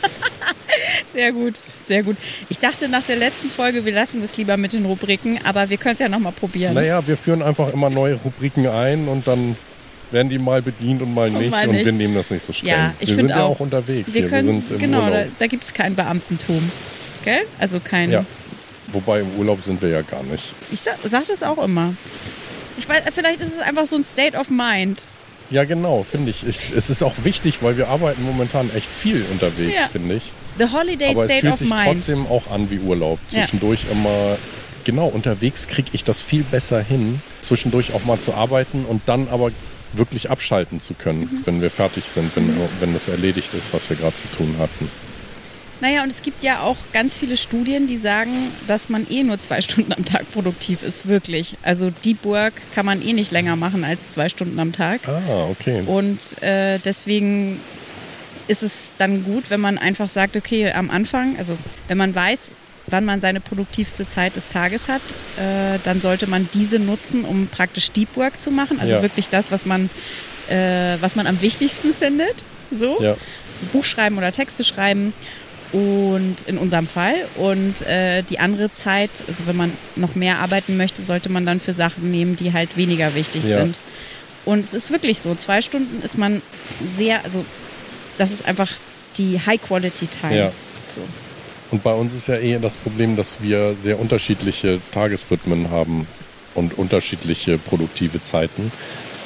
A: Sehr gut, sehr gut. Ich dachte nach der letzten Folge, wir lassen es lieber mit den Rubriken, aber wir können es ja nochmal probieren.
B: Naja, wir führen einfach immer neue Rubriken ein und dann werden die mal bedient und mal nicht.
A: mal
B: Und
A: nicht.
B: wir nehmen das nicht so streng.
A: Ja, ich
B: wir sind
A: find
B: ja
A: auch.
B: auch unterwegs
A: wir
B: hier.
A: können,
B: wir sind im
A: genau, da,
B: Urlaub.
A: da gibt es kein Beamtentum. Gell? Also kein.
B: Ja. Wobei im Urlaub sind wir ja gar nicht.
A: Ich sag, sag das auch immer. Ich weiß, vielleicht ist es einfach so ein State of Mind.
B: Ja, genau, finde ich. ich. Es ist auch wichtig, weil wir arbeiten momentan echt viel unterwegs,
A: Ja.
B: finde ich.
A: The Holiday
B: Aber es
A: State
B: fühlt
A: of
B: sich
A: Mind.
B: trotzdem auch an wie Urlaub.
A: Ja.
B: Zwischendurch immer, genau, unterwegs kriege ich das viel besser hin, zwischendurch auch mal zu arbeiten und dann aber wirklich abschalten zu können,
A: Mhm.
B: wenn wir fertig sind, wenn, wenn das erledigt ist, was wir gerade zu tun hatten.
A: Naja, und es gibt ja auch ganz viele Studien, die sagen, dass man eh nur zwei Stunden am Tag produktiv ist, wirklich. Also Deep Work kann man eh nicht länger machen als zwei Stunden am Tag.
B: Ah, okay.
A: Und äh, deswegen ist es dann gut, wenn man einfach sagt, okay, am Anfang, also wenn man weiß, wann man seine produktivste Zeit des Tages hat, äh, dann sollte man diese nutzen, um praktisch Deep Work zu machen. Also
B: Ja.
A: wirklich das, was man, äh, was man am wichtigsten findet. So.
B: Ja.
A: Buch schreiben oder Texte schreiben. Und in unserem Fall. Und äh, die andere Zeit, also wenn man noch mehr arbeiten möchte, sollte man dann für Sachen nehmen, die halt weniger wichtig
B: Ja.
A: sind. Und es ist wirklich so, zwei Stunden ist man sehr, also das ist einfach die High-Quality-Time.
B: Ja.
A: So.
B: Und bei uns ist ja eh das Problem, dass wir sehr unterschiedliche Tagesrhythmen haben und unterschiedliche produktive Zeiten.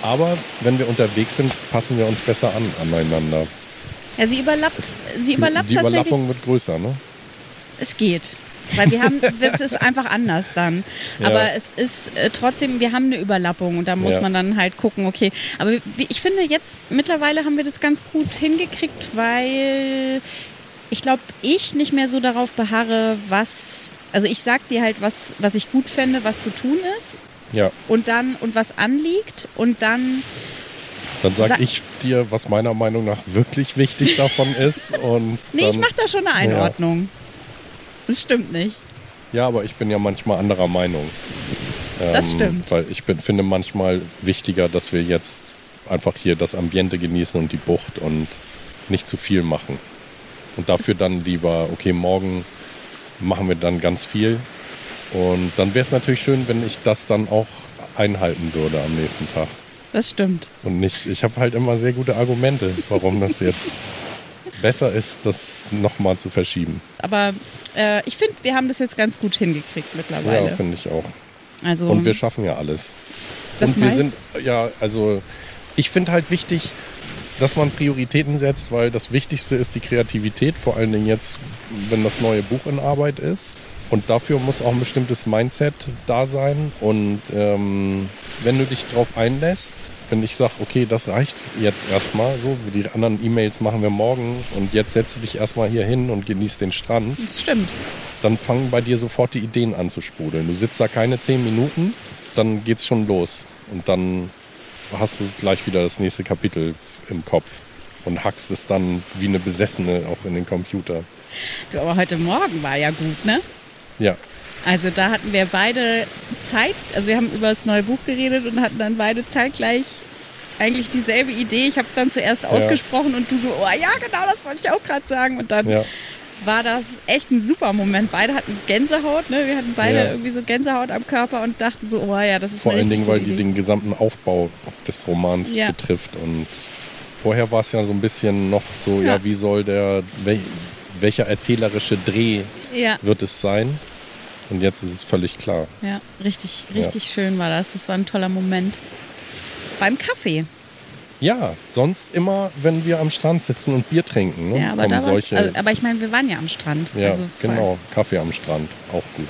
B: Aber wenn wir unterwegs sind, passen wir uns besser an aneinander.
A: Ja, sie überlappt,
B: Es,
A: sie überlappt
B: die
A: tatsächlich.
B: Überlappung wird größer, ne?
A: Es geht. Weil wir haben, es ist einfach anders dann.
B: Ja.
A: Aber es ist äh, trotzdem, wir haben eine Überlappung und da muss
B: Ja.
A: man dann halt gucken, okay. Aber wie- ich finde jetzt, mittlerweile haben wir das ganz gut hingekriegt, weil ich glaube, ich nicht mehr so darauf beharre, was, also ich sag dir halt, was, was ich gut fände, was zu tun ist
B: Ja.
A: und dann, und was anliegt und dann,
B: Dann sag
A: Sa-
B: ich dir, was meiner Meinung nach wirklich wichtig davon ist. Und
A: nee,
B: dann,
A: ich mache da schon eine Einordnung. Das stimmt nicht.
B: Ja, aber ich bin ja manchmal anderer Meinung.
A: Das
B: Ähm,
A: stimmt.
B: Weil ich bin, finde manchmal wichtiger, dass wir jetzt einfach hier das Ambiente genießen und die Bucht und nicht zu viel machen. Und dafür dann lieber, okay, morgen machen wir dann ganz viel. Und dann wäre es natürlich schön, wenn ich das dann auch einhalten würde am nächsten Tag.
A: Das stimmt.
B: Und nicht, ich habe halt immer sehr gute Argumente, warum das jetzt besser ist, das nochmal zu verschieben.
A: Aber äh, ich finde, wir haben das jetzt ganz gut hingekriegt mittlerweile.
B: Ja, finde ich auch.
A: Also,
B: Und wir schaffen ja alles.
A: Das
B: und wir
A: meist-
B: sind, ja, also ich finde halt wichtig, dass man Prioritäten setzt, weil das Wichtigste ist die Kreativität, vor allen Dingen jetzt, wenn das neue Buch in Arbeit ist. Und dafür muss auch ein bestimmtes Mindset da sein. Und ähm, wenn du dich drauf einlässt, wenn ich sage, okay, das reicht jetzt erstmal, so wie die anderen E-Mails machen wir morgen und jetzt setzt du dich erstmal hier hin und genießt den Strand,
A: das stimmt.
B: dann fangen bei dir sofort die Ideen an zu sprudeln. Du sitzt da keine zehn Minuten, dann geht's schon los. Und dann hast du gleich wieder das nächste Kapitel im Kopf und hackst es dann wie eine Besessene auch in den Computer.
A: Du, aber heute Morgen war ja gut, ne?
B: Ja,
A: Also da hatten wir beide Zeit, also wir haben über das neue Buch geredet und hatten dann beide zeitgleich eigentlich dieselbe Idee. Ich habe es dann zuerst ausgesprochen und du so, oh ja, genau, das wollte ich auch gerade sagen. Und dann
B: ja,
A: war das echt ein super Moment. Beide hatten Gänsehaut, ne? Wir hatten beide
B: Ja.
A: irgendwie so Gänsehaut am Körper und dachten so, oh ja, das ist
B: vor
A: eine
B: allen
A: richtig
B: Dingen, weil
A: gute
B: die
A: Idee.
B: den gesamten Aufbau des Romans
A: Ja.
B: betrifft. Und vorher war es ja so ein bisschen noch so, ja,
A: Ja.
B: wie soll der, wel, welcher erzählerische Dreh
A: Ja,
B: wird es sein? Und jetzt ist es völlig klar.
A: ja, richtig, richtig schön war das. Das war ein toller Moment. Beim Kaffee.
B: Ja, sonst immer, wenn wir am Strand sitzen und Bier trinken, ne,
A: Ja, aber
B: kommen
A: da war's,
B: solche.
A: also, aber ich meine, wir waren ja am Strand.
B: ja,
A: also voll.
B: genau. Kaffee am Strand, auch gut.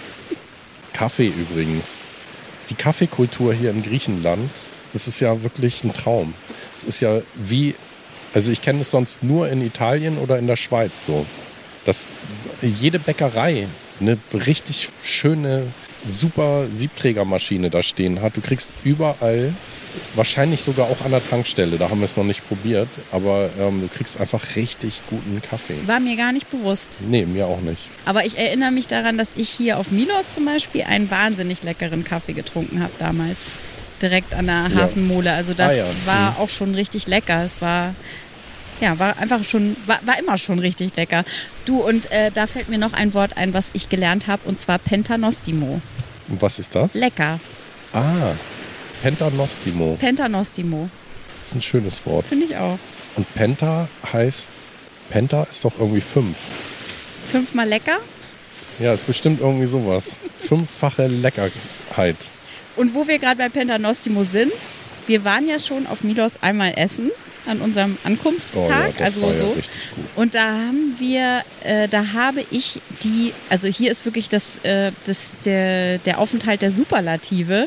B: Kaffee übrigens. Die Kaffeekultur hier in Griechenland, das ist ja wirklich ein Traum. Es ist ja wie, also ich kenne es sonst nur in Italien oder in der Schweiz so, dass jede Bäckerei eine richtig schöne, super Siebträgermaschine da stehen hat. Du kriegst überall, wahrscheinlich sogar auch an der Tankstelle, da haben wir es noch nicht probiert, aber ähm, du kriegst einfach richtig guten Kaffee.
A: War mir gar nicht bewusst.
B: Nee, mir auch nicht.
A: Aber ich erinnere mich daran, dass ich hier auf Milos zum Beispiel einen wahnsinnig leckeren Kaffee getrunken habe damals. Direkt an der
B: Ja.
A: Hafenmole. Also das
B: Ah ja,
A: war
B: mhm.
A: auch schon richtig lecker. Es war, ja, war einfach schon, war, war immer schon richtig lecker. Du, und äh, da fällt mir noch ein Wort ein, was ich gelernt habe, und zwar Pentanostimo.
B: Und was ist das?
A: Lecker.
B: Ah, Pentanostimo.
A: Pentanostimo.
B: Das ist ein schönes Wort.
A: Finde ich auch.
B: Und Penta heißt, Penta ist doch irgendwie fünf.
A: Fünfmal lecker.
B: Ja, ist bestimmt irgendwie sowas. Fünffache Leckerheit.
A: Und wo wir gerade bei Pentanostimo sind, wir waren ja schon auf Milos einmal essen an unserem Ankunftstag.
B: Oh ja, das
A: also
B: war
A: so.
B: ja richtig gut.
A: Und da haben wir, äh, da habe ich die, also hier ist wirklich das, äh, das, der, der Aufenthalt der Superlative.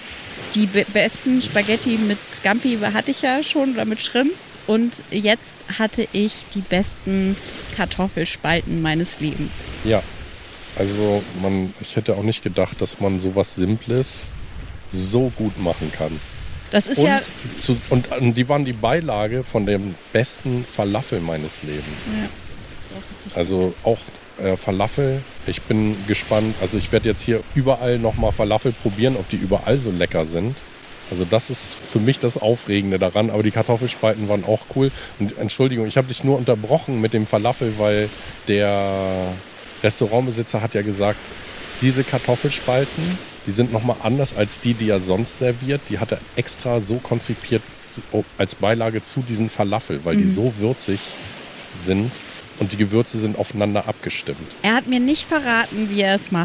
A: Die be besten Spaghetti mit Scampi hatte ich ja schon oder mit Shrimps. Und jetzt hatte ich die besten Kartoffelspalten meines Lebens.
B: Ja, also man, ich hätte auch nicht gedacht, dass man sowas Simples so gut machen kann.
A: Das ist
B: Und,
A: ja,
B: zu, und, und die waren die Beilage von dem besten Falafel meines Lebens.
A: ja, das war auch richtig
B: Also auch äh, Falafel. Ich bin gespannt. Also ich werde jetzt hier überall nochmal Falafel probieren, ob die überall so lecker sind. Also das ist für mich das Aufregende daran. Aber die Kartoffelspalten waren auch cool. Und Entschuldigung, ich habe dich nur unterbrochen mit dem Falafel, weil der Restaurantbesitzer hat ja gesagt, diese Kartoffelspalten, die sind nochmal anders als die, die er sonst serviert. Die hat er extra so konzipiert zu- als Beilage zu diesen Falafel, weil die so würzig sind und die Gewürze sind aufeinander abgestimmt.
A: Er hat mir nicht verraten, wie er es macht.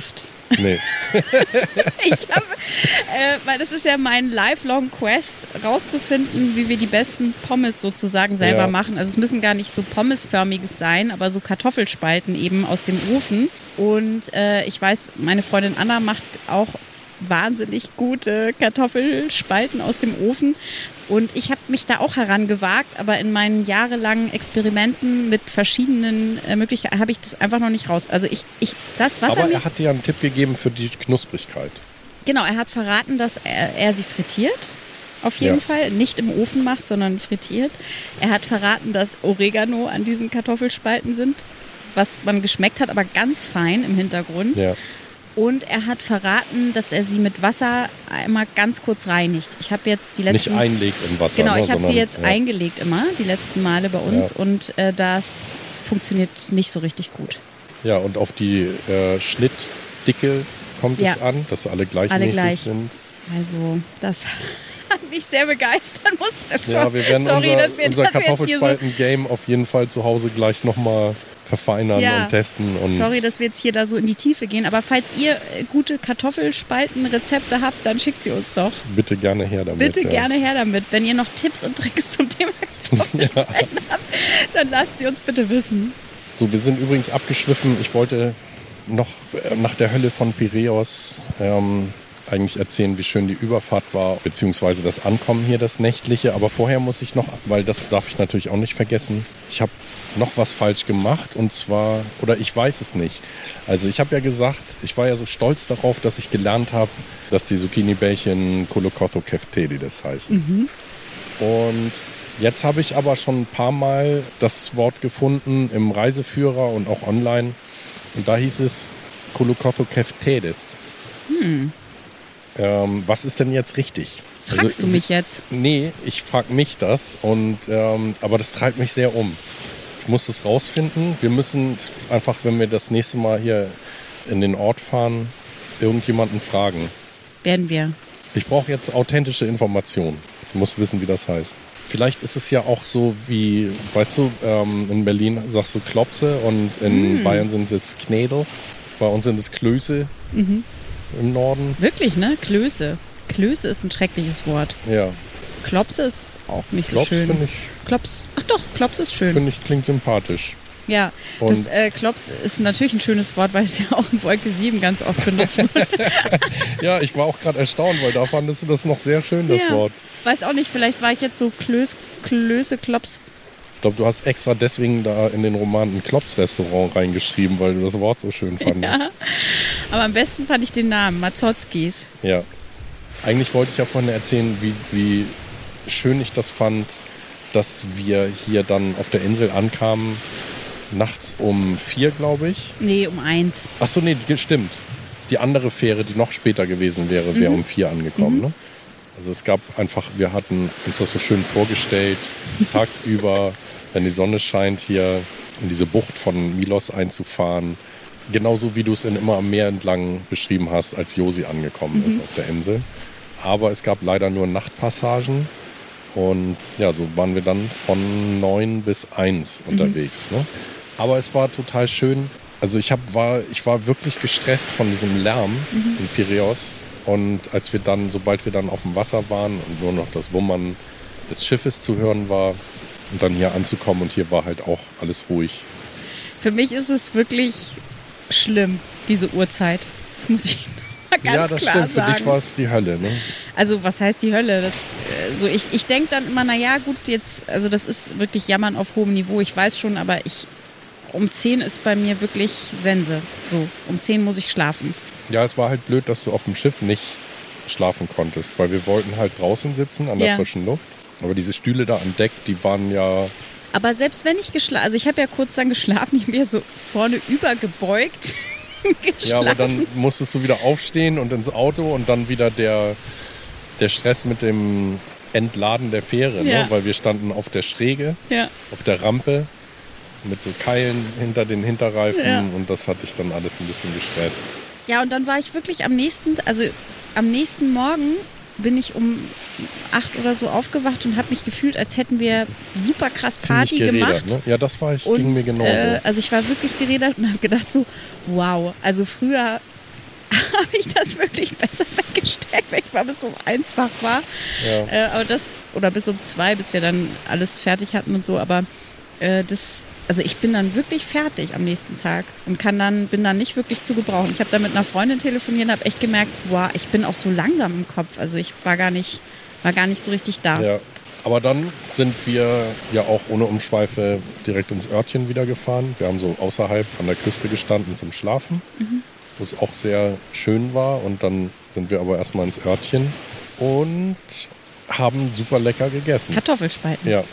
B: Nee.
A: Ich habe, äh, weil das ist ja mein lifelong Quest, rauszufinden, wie wir die besten Pommes sozusagen selber
B: Ja.
A: machen. Also es müssen gar nicht so pommesförmiges sein, aber so Kartoffelspalten eben aus dem Ofen. Und äh, ich weiß, meine Freundin Anna macht auch wahnsinnig gute Kartoffelspalten aus dem Ofen. Und ich habe mich da auch herangewagt, aber in meinen jahrelangen Experimenten mit verschiedenen äh, Möglichkeiten habe ich das einfach noch nicht raus. Also ich, ich das, was
B: Aber
A: er mir...
B: er hat dir ja einen Tipp gegeben für die Knusprigkeit.
A: Genau, er hat verraten, dass er, er sie frittiert. Auf jeden
B: Ja.
A: Fall. Nicht im Ofen macht, sondern frittiert. Er hat verraten, dass Oregano an diesen Kartoffelspalten sind, was man geschmeckt hat, aber ganz fein im Hintergrund.
B: Ja.
A: Und er hat verraten, dass er sie mit Wasser einmal ganz kurz reinigt. Ich habe jetzt die
B: Nicht
A: letzten...
B: einlegt im Wasser.
A: Genau,
B: ne,
A: ich habe sie
B: sondern-
A: jetzt
B: ja.
A: eingelegt immer, die letzten Male bei uns.
B: Ja.
A: Und äh, das funktioniert nicht so richtig gut.
B: Ja, und auf die äh, Schnittdicke kommt
A: Ja.
B: es an, dass alle gleichmäßig
A: Alle gleich.
B: sind.
A: Also das hat mich sehr begeistert, muss ich das
B: Ja,
A: schon.
B: wir werden
A: Sorry,
B: unser,
A: dass wir,
B: unser
A: dass wir jetzt hier so
B: Kartoffelspalten-Game auf jeden Fall zu Hause gleich nochmal verfeinern
A: Ja.
B: und testen. Und
A: Sorry, dass wir jetzt hier da so in die Tiefe gehen, aber falls ihr äh, gute Kartoffelspalten-Rezepte habt, dann schickt sie uns doch.
B: bitte gerne her damit.
A: Bitte
B: ja.
A: gerne her damit. Wenn ihr noch Tipps und Tricks zum Thema Kartoffelspalten habt, dann lasst sie uns bitte wissen.
B: So, wir sind übrigens abgeschwiffen. Ich wollte noch äh, nach der Hölle von Piräus ähm, eigentlich erzählen, wie schön die Überfahrt war, beziehungsweise das Ankommen hier, das Nächtliche. Aber vorher muss ich noch, weil das darf ich natürlich auch nicht vergessen, ich habe noch was falsch gemacht und zwar, oder ich weiß es nicht. Also ich habe ja gesagt, ich war ja so stolz darauf, dass ich gelernt habe, dass die Zucchini-Bällchen Kolokotho Kefteli das heißt. Und jetzt habe ich aber schon ein paar Mal das Wort gefunden im Reiseführer und auch online. Und da hieß es Kolokotho Keftedes.
A: Hm.
B: Ähm, was ist denn jetzt richtig?
A: Fragst
B: Also,
A: du mich jetzt?
B: Nee, ich frage mich das. Und, ähm, aber das treibt mich sehr um. Ich muss das rausfinden. Wir müssen einfach, wenn wir das nächste Mal hier in den Ort fahren, irgendjemanden fragen.
A: Werden wir.
B: Ich brauche jetzt authentische Informationen. Ich muss wissen, wie das heißt. Vielleicht ist es ja auch so wie, weißt du, ähm, in Berlin sagst du Klopse und in
A: Mm.
B: Bayern sind es Knädel. Bei uns sind es Klöße
A: Mhm.
B: im Norden.
A: Wirklich, ne? Klöße. Klöße ist ein schreckliches Wort.
B: Ja,
A: Klopse ist auch nicht
B: Klops
A: so schön.
B: finde ich,
A: Klops. Ach doch, Klops ist schön.
B: find ich klingt sympathisch.
A: Ja,
B: Und-
A: das äh, Klops ist natürlich ein schönes Wort, weil es ja auch in Wolke sieben ganz oft benutzt wird.
B: Ja, ich war auch gerade erstaunt, weil da fandest du das noch sehr schön, das
A: ja.
B: Wort.
A: Weiß auch nicht, vielleicht war ich jetzt so Klöß, Klöße, Klops.
B: Ich glaube, du hast extra deswegen da in den Roman ein Klops-Restaurant reingeschrieben, weil du das Wort so schön fandest.
A: Ja. Aber am besten fand ich den Namen, Mazotzkis.
B: Ja. Eigentlich wollte ich ja vorhin erzählen, wie, wie schön ich das fand, dass wir hier dann auf der Insel ankamen, nachts um vier, glaube ich.
A: Nee, um eins.
B: Achso, nee, die- stimmt. Die andere Fähre, die noch später gewesen wäre, wäre um vier angekommen. Ne? Also es gab einfach, wir hatten uns das so schön vorgestellt, tagsüber, wenn die Sonne scheint, hier in diese Bucht von Milos einzufahren. Genauso wie du es in immer am Meer entlang beschrieben hast, als Josi angekommen ist auf der Insel. Aber es gab leider nur Nachtpassagen. Und ja, so waren wir dann von neun bis eins unterwegs. Ne? Aber es war total schön. Also ich, hab, war, ich war wirklich gestresst von diesem Lärm in Piräus. Und als wir dann, sobald wir dann auf dem Wasser waren und nur noch das Wummern des Schiffes zu hören war und dann hier anzukommen und hier war halt auch alles ruhig.
A: Für mich ist es wirklich schlimm, diese Uhrzeit. Das muss ich mal ganz
B: ja, das
A: klar
B: stimmt.
A: sagen.
B: Für dich war es die Hölle, ne?
A: Also was heißt die Hölle? Das, äh, so ich ich denke dann immer, naja gut, jetzt, also das ist wirklich Jammern auf hohem Niveau. Ich weiß schon, aber ich um zehn ist bei mir wirklich Sense. So, um zehn muss ich schlafen.
B: Ja, es war halt blöd, dass du auf dem Schiff nicht schlafen konntest, weil wir wollten halt draußen sitzen an der
A: Ja.
B: frischen Luft. Aber diese Stühle da an Deck, die waren ja,
A: Aber selbst wenn ich geschlafen, also ich habe ja kurz dann geschlafen, ich bin ja so vorne übergebeugt geschlafen.
B: ja, aber dann musstest du wieder aufstehen und ins Auto und dann wieder der, der Stress mit dem Entladen der Fähre,
A: Ja.
B: ne? Weil wir standen auf der Schräge,
A: Ja.
B: auf der Rampe mit so Keilen hinter den Hinterreifen
A: Ja.
B: und das hatte ich dann alles ein bisschen gestresst.
A: Ja, und dann war ich wirklich am nächsten, also am nächsten Morgen bin ich um acht oder so aufgewacht und habe mich gefühlt, als hätten wir super krass Party
B: Ziemlich gerädert,
A: gemacht.
B: ne? Ja, das war ich,
A: Und,
B: ging mir genauso.
A: Äh, also ich war wirklich gerädert und habe gedacht so, wow, also früher habe ich das wirklich besser weggesteckt, weil ich mal bis um eins wach war.
B: Ja.
A: Äh, aber das, oder bis um zwei, bis wir dann alles fertig hatten und so. Aber äh, das, also ich bin dann wirklich fertig am nächsten Tag und kann dann, bin dann nicht wirklich zu gebrauchen. Ich habe da mit einer Freundin telefoniert und habe echt gemerkt, wow, ich bin auch so langsam im Kopf. Also ich war gar nicht, war gar nicht so richtig da.
B: Ja. Aber dann sind wir ja auch ohne Umschweife direkt ins Örtchen wieder gefahren. Wir haben so außerhalb an der Küste gestanden zum Schlafen, mhm. wo es auch sehr schön war. Und dann sind wir aber erstmal ins Örtchen und haben super lecker gegessen.
A: Kartoffelspalten.
B: Ja.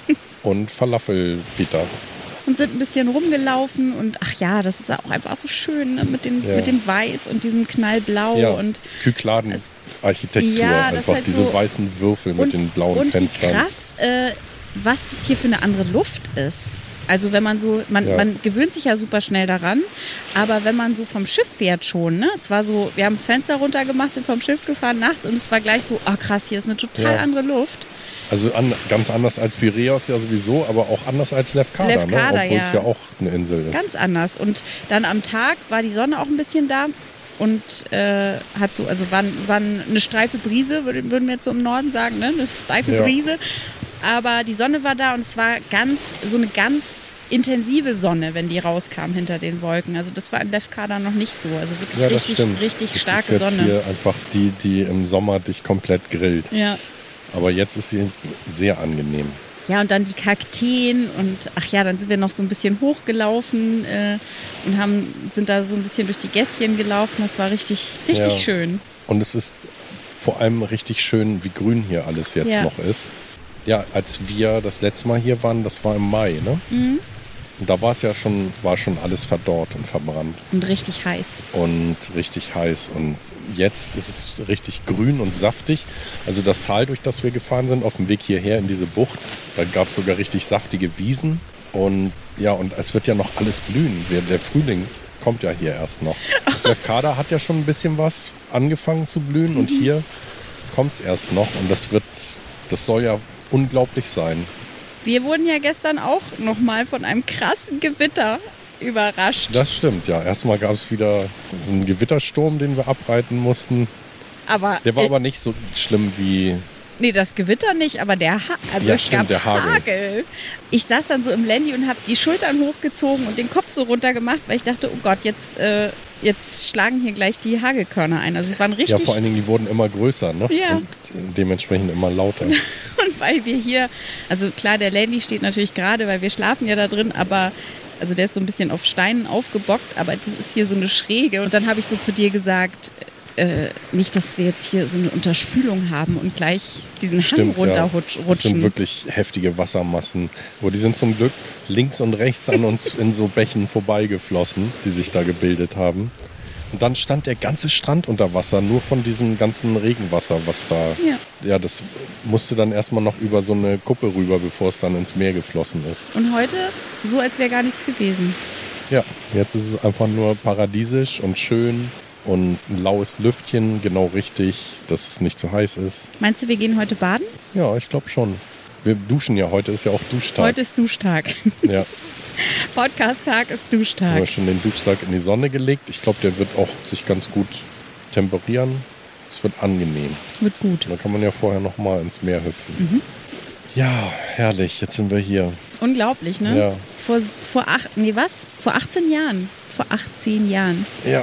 B: Und Falafelpita.
A: Und sind ein bisschen rumgelaufen und ach ja, das ist auch einfach so schön, ne? mit, dem,
B: ja.
A: mit dem Weiß und diesem Knallblau.
B: Ja.
A: Und
B: Kykladenarchitektur,
A: ja,
B: einfach
A: halt
B: diese
A: so
B: weißen Würfel mit
A: und,
B: den blauen
A: und
B: Fenstern.
A: Und krass, äh, was es hier für eine andere Luft ist. Also wenn man so, man,
B: ja.
A: man gewöhnt sich ja super schnell daran, aber wenn man so vom Schiff fährt schon, ne, es war so, wir haben das Fenster runtergemacht, sind vom Schiff gefahren nachts und es war gleich so, oh krass, hier ist eine total
B: ja.
A: andere Luft.
B: Also an, ganz anders als Piräus ja sowieso, aber auch anders als Lefkada,
A: Lefkada,
B: ne? Obwohl
A: ja.
B: es ja auch eine Insel ist.
A: Ganz anders. Und dann am Tag war die Sonne auch ein bisschen da und äh, hat so, also war, war eine steife Brise, würden wir jetzt so im Norden sagen, ne? Eine steife
B: ja.
A: Brise. Aber die Sonne war da und es war ganz, so eine ganz intensive Sonne, wenn die rauskam hinter den Wolken. Also das war in Lefkada noch nicht so. Also wirklich
B: ja,
A: richtig,
B: stimmt.
A: richtig
B: das
A: starke
B: ist jetzt
A: Sonne.
B: Hier einfach die, die im Sommer dich komplett grillt.
A: Ja.
B: Aber jetzt ist sie sehr angenehm.
A: Ja, und dann die Kakteen und ach ja, dann sind wir noch so ein bisschen hochgelaufen äh, und haben, sind da so ein bisschen durch die Gässchen gelaufen. Das war richtig, richtig
B: ja.
A: schön.
B: Und es ist vor allem richtig schön, wie grün hier alles jetzt
A: ja.
B: noch ist. Ja, als wir das letzte Mal hier waren, das war im Mai, ne?
A: Mhm.
B: Und da war es ja schon, war schon alles verdorrt und verbrannt.
A: Und richtig heiß.
B: Und richtig heiß. Und jetzt ist es richtig grün und saftig. Also das Tal, durch das wir gefahren sind, auf dem Weg hierher in diese Bucht, da gab es sogar richtig saftige Wiesen. Und ja, und es wird ja noch alles blühen. Der, der Frühling kommt ja hier erst noch. Lefkada hat ja schon ein bisschen was angefangen zu blühen. Mhm. Und hier kommt es erst noch. Und das wird, das soll ja unglaublich sein.
A: Wir wurden ja gestern auch nochmal von einem krassen Gewitter überrascht.
B: Das stimmt, ja. Erstmal gab es wieder einen Gewittersturm, den wir abreiten mussten.
A: Aber,
B: der war
A: äh,
B: aber nicht so schlimm wie...
A: Nee, das Gewitter nicht, aber der ha- also
B: ja,
A: es
B: stimmt,
A: gab
B: der Hagel.
A: Hagel. Ich saß dann so im Landy und habe die Schultern hochgezogen und den Kopf so runter gemacht, weil ich dachte, oh Gott, jetzt, äh, jetzt schlagen hier gleich die Hagelkörner ein. Also es waren richtig...
B: Ja, vor allen Dingen, die wurden immer größer, ne?
A: Ja.
B: Und dementsprechend immer lauter.
A: Und weil wir hier, also klar, der Landy steht natürlich gerade, weil wir schlafen ja da drin, aber also der ist so ein bisschen auf Steinen aufgebockt, aber das ist hier so eine Schräge. Und dann habe ich so zu dir gesagt, äh, nicht, dass wir jetzt hier so eine Unterspülung haben und gleich diesen
B: Stimmt,
A: Hang runterrutschen.
B: Ja. Das sind wirklich heftige Wassermassen. Wo die sind zum Glück links und rechts an uns in so Bächen vorbeigeflossen, die sich da gebildet haben. Und dann stand der ganze Strand unter Wasser, nur von diesem ganzen Regenwasser, was da...
A: Ja,
B: ja das musste dann erstmal noch über so eine Kuppe rüber, bevor es dann ins Meer geflossen ist.
A: und heute so, als wäre gar nichts gewesen.
B: Ja, jetzt ist es einfach nur paradiesisch und schön und ein laues Lüftchen, genau richtig, dass es nicht zu heiß ist.
A: Meinst du, wir gehen heute baden?
B: Ja, ich glaube schon. Wir duschen ja, heute ist ja auch Duschtag.
A: Heute ist Duschtag.
B: Ja.
A: Podcast-Tag ist
B: Haben
A: Duschtag.
B: wir schon den Duschsack in die Sonne gelegt. Ich glaube, der wird auch sich ganz gut temperieren. Es wird angenehm.
A: Wird gut.
B: Da kann man ja vorher noch mal ins Meer hüpfen.
A: Mhm.
B: Ja, herrlich. Jetzt sind wir hier.
A: Unglaublich, ne?
B: Ja.
A: Vor, vor acht, nee, was? Vor achtzehn Jahren. Vor achtzehn Jahren.
B: Ja.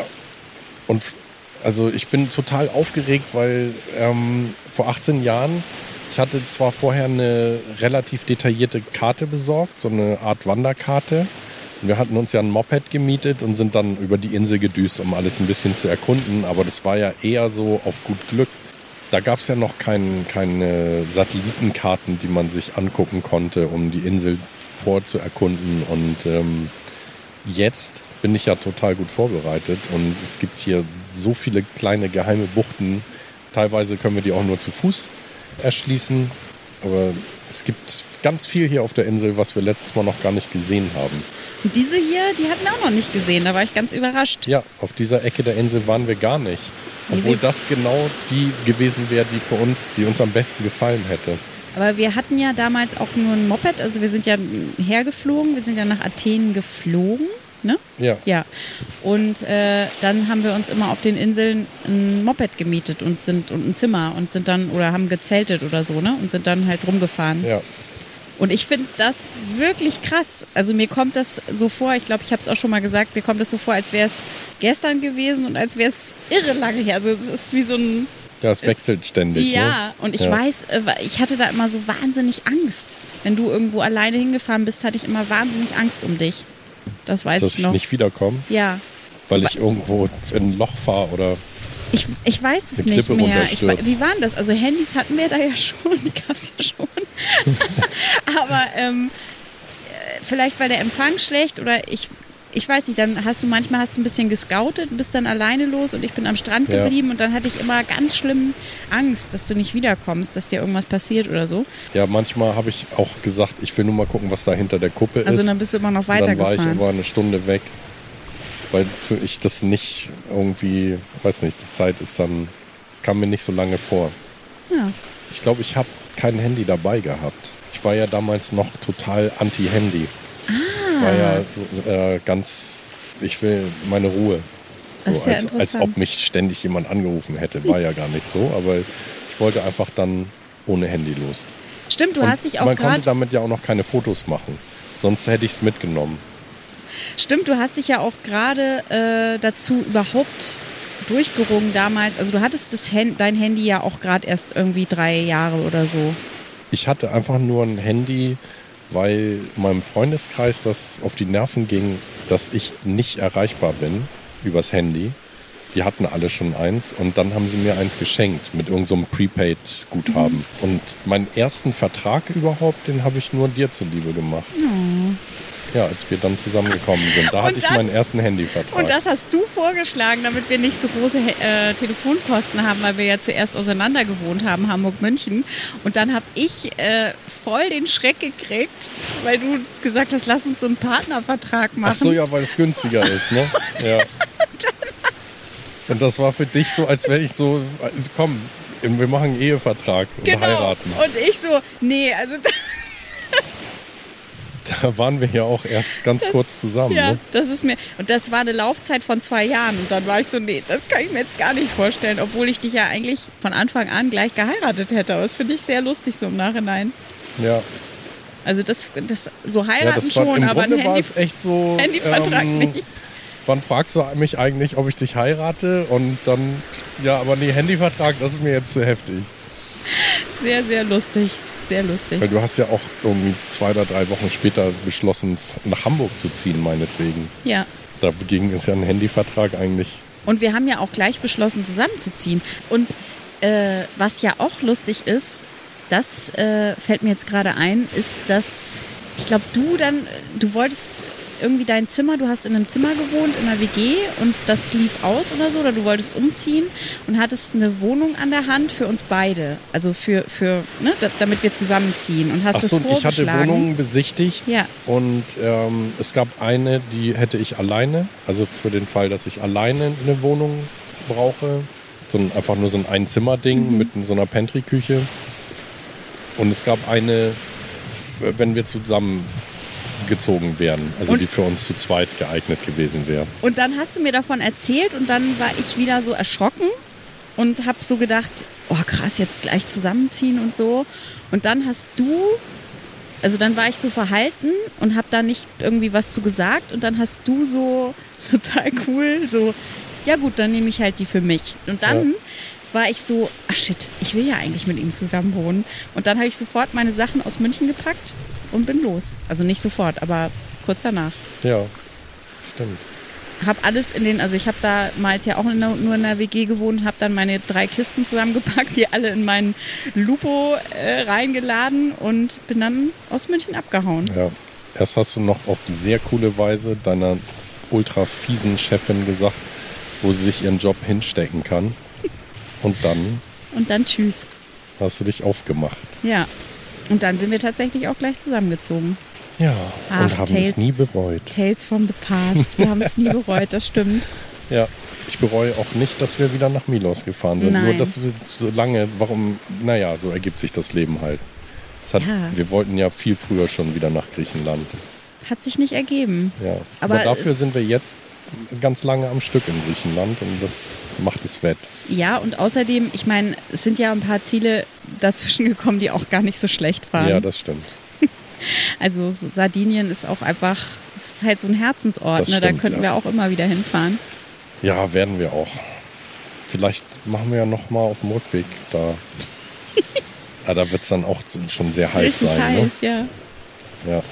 B: Und f- also ich bin total aufgeregt, weil ähm, vor achtzehn Jahren, ich hatte zwar vorher eine relativ detaillierte Karte besorgt, so eine Art Wanderkarte. Und wir hatten uns ja ein Moped gemietet und sind dann über die Insel gedüst, um alles ein bisschen zu erkunden. Aber das war ja eher so auf gut Glück. Da gab es ja noch kein, keine Satellitenkarten, die man sich angucken konnte, um die Insel vorzuerkunden. Und ähm, jetzt bin ich ja total gut vorbereitet. Und es gibt hier so viele kleine geheime Buchten. Teilweise können wir die auch nur zu Fuß erschließen. Aber es gibt ganz viel hier auf der Insel, was wir letztes Mal noch gar nicht gesehen haben.
A: Und diese hier, die hatten wir auch noch nicht gesehen. Da war ich ganz überrascht.
B: Ja, auf dieser Ecke der Insel waren wir gar nicht. Obwohl das genau die gewesen wäre, die für uns, die uns am besten gefallen hätte.
A: Aber wir hatten ja damals auch nur ein Moped. Also wir sind ja hergeflogen. Wir sind ja nach Athen geflogen. ne?
B: Ja.
A: Ja. Und äh, dann haben wir uns immer auf den Inseln ein Moped gemietet und sind und ein Zimmer und sind dann oder haben gezeltet oder so, ne? Und sind dann halt rumgefahren.
B: Ja.
A: Und ich finde das wirklich krass. Also mir kommt das so vor, ich glaube, ich habe es auch schon mal gesagt, mir kommt das so vor, als wäre es gestern gewesen und als wäre es irre lange her. Also es ist wie so ein...
B: Ja, es wechselt ständig.
A: Ja,
B: ne?
A: und ich
B: ja.
A: weiß, ich hatte da immer so wahnsinnig Angst. Wenn du irgendwo alleine hingefahren bist, hatte ich immer wahnsinnig Angst um dich. Das weiß
B: Dass
A: ich
B: ich
A: noch.
B: nicht wiederkomme,
A: Ja.
B: weil ich irgendwo in ein Loch fahre oder...
A: Ich, ich weiß es
B: Eine
A: nicht
B: Klippe
A: mehr. Ich,
B: runterstürzt.
A: wie waren das? Also Handys hatten wir da ja schon, die gab es ja schon. Aber ähm, vielleicht war der Empfang schlecht oder ich, ich weiß nicht, dann hast du manchmal hast du ein bisschen gescoutet, bist dann alleine los und ich bin am Strand
B: Ja.
A: geblieben und dann hatte ich immer ganz schlimm Angst, dass du nicht wiederkommst, dass dir irgendwas passiert oder so.
B: Ja, manchmal habe ich auch gesagt, ich will nur mal gucken, was da hinter der Kuppe
A: Also
B: ist.
A: dann bist du immer noch
B: Und dann war ich
A: weitergefahren.
B: aber eine Stunde weg, weil für ich das nicht irgendwie, weiß nicht, die Zeit ist dann, es kam mir nicht so lange vor.
A: Ja.
B: Ich glaube, ich habe kein Handy dabei gehabt. Ich war ja damals noch total anti-Handy.
A: Ah.
B: Ich war ja so, äh, ganz, ich will meine Ruhe. So,
A: Das ist ja
B: als, als
A: interessant.
B: ob mich ständig jemand angerufen hätte. War ja gar nicht so, aber ich wollte einfach dann ohne Handy los.
A: Stimmt, du
B: Und
A: hast dich auch
B: man konnte
A: gerade
B: damit ja auch noch keine Fotos machen. Sonst hätte ich es mitgenommen.
A: Stimmt, du hast dich ja auch gerade äh, dazu überhaupt durchgerungen damals. Also du hattest das Hand, dein Handy ja auch gerade erst irgendwie drei Jahre oder so.
B: Ich hatte einfach nur ein Handy, weil meinem Freundeskreis das auf die Nerven ging, dass ich nicht erreichbar bin übers Handy. Die hatten alle schon eins und dann haben sie mir eins geschenkt mit irgendeinem so Prepaid-Guthaben.
A: Mhm.
B: Und meinen ersten Vertrag überhaupt, den habe ich nur dir zuliebe gemacht.
A: Oh.
B: Ja, als wir dann zusammengekommen sind. Da
A: Und
B: hatte ich
A: dann-
B: meinen ersten Handyvertrag.
A: Und das hast du vorgeschlagen, damit wir nicht so große äh, Telefonkosten haben, weil wir ja zuerst auseinander gewohnt haben, Hamburg-München. Und dann habe ich äh, voll den Schreck gekriegt, weil du gesagt hast, lass uns so einen Partnervertrag machen.
B: Ach so, ja, weil es günstiger ist, ne? Ja. Und das war für dich so, als wäre ich so, also komm, wir machen einen Ehevertrag und
A: Genau.
B: heiraten.
A: Und ich so, nee, also
B: Da waren wir ja auch erst ganz
A: Das-
B: kurz zusammen.
A: ja,
B: Ne?
A: das ist mir. Und das war eine Laufzeit von zwei Jahren. Und dann war ich so, nee, das kann ich mir jetzt gar nicht vorstellen, obwohl ich dich ja eigentlich von Anfang an gleich geheiratet hätte. Aber das finde ich sehr lustig so im Nachhinein.
B: Ja.
A: Also das, das so
B: Ja,
A: heiraten
B: das war,
A: schon,
B: im
A: aber ein
B: Grunde war
A: Handy,
B: es echt so.
A: Handyvertrag
B: ähm,
A: nicht.
B: Wann fragst du mich eigentlich, ob ich dich heirate? Und dann, ja, aber nee, Handyvertrag, das ist mir jetzt zu heftig.
A: Sehr, sehr lustig. Sehr lustig.
B: Weil du hast ja auch irgendwie zwei oder drei Wochen später beschlossen, nach Hamburg zu ziehen, meinetwegen.
A: Ja.
B: Dagegen ist ja ein Handyvertrag eigentlich.
A: Und wir haben ja auch gleich beschlossen, zusammenzuziehen. Und äh, was ja auch lustig ist, das äh, fällt mir jetzt gerade ein, ist, dass ich glaube, du dann, du wolltest irgendwie dein Zimmer, du hast in einem Zimmer gewohnt, in einer W G und das lief aus oder so, oder du wolltest umziehen und hattest eine Wohnung an der Hand für uns beide. Also für, für ne, da, damit wir zusammenziehen und hast
B: Ach so,
A: das
B: ich hatte
A: vorgeschlagen.
B: Wohnungen besichtigt
A: Ja.
B: und ähm, es gab eine, die hätte ich alleine, also für den Fall, dass ich alleine eine Wohnung brauche. So ein, einfach nur so ein Einzimmerding
A: Mhm.
B: mit so einer Pantry-Küche. Und es gab eine, f- wenn wir zusammengezogen wären, also
A: Und-
B: die für uns zu zweit geeignet gewesen wäre.
A: Und dann hast du mir davon erzählt und dann war ich wieder so erschrocken und habe so gedacht, oh krass, jetzt gleich zusammenziehen und so. Und dann hast du, also dann war ich so verhalten und habe da nicht irgendwie was zu gesagt und dann hast du so total cool so, ja gut, dann nehme ich halt die für mich. Und dann
B: Ja.
A: war ich so, ach shit, ich will ja eigentlich mit ihm zusammen wohnen. Und dann habe ich sofort meine Sachen aus München gepackt und bin los. Also nicht sofort, aber kurz danach.
B: Ja, stimmt.
A: Habe alles in den, also ich habe damals ja auch in der, nur in der W G gewohnt, habe dann meine drei Kisten zusammengepackt, die alle in meinen Lupo äh, reingeladen und bin dann aus München abgehauen.
B: Ja. Erst hast du noch auf sehr coole Weise deiner ultra fiesen Chefin gesagt, wo sie sich ihren Job hinstecken kann. Und dann
A: Und dann tschüss.
B: hast du dich aufgemacht.
A: Ja. Und dann sind wir tatsächlich auch gleich zusammengezogen.
B: Ja,
A: Ach,
B: und haben
A: Tales.
B: es nie bereut.
A: Tales from the past. Wir haben es nie bereut, das stimmt.
B: Ja, ich bereue auch nicht, dass wir wieder nach Milos gefahren sind.
A: Nein.
B: Nur, dass wir so lange, warum, naja, so ergibt sich das Leben halt. Es hat,
A: Ja.
B: Wir wollten ja viel früher schon wieder nach Griechenland.
A: hat sich nicht ergeben.
B: Ja.
A: Aber,
B: Aber dafür sind wir jetzt ganz lange am Stück in Griechenland und das macht es wett.
A: Ja, und außerdem, ich meine, es sind ja ein paar Ziele dazwischen gekommen, die auch gar nicht so schlecht waren.
B: Ja, das stimmt.
A: Also Sardinien ist auch einfach, es ist halt so ein Herzensort,
B: Das
A: ne?
B: stimmt,
A: Da könnten
B: ja.
A: wir auch immer wieder hinfahren.
B: Ja, werden wir auch. Vielleicht machen wir ja noch mal auf dem Rückweg da. Ja, da wird es dann auch schon sehr heiß
A: Richtig
B: sein.
A: heiß, ja.
B: Ne? Ja.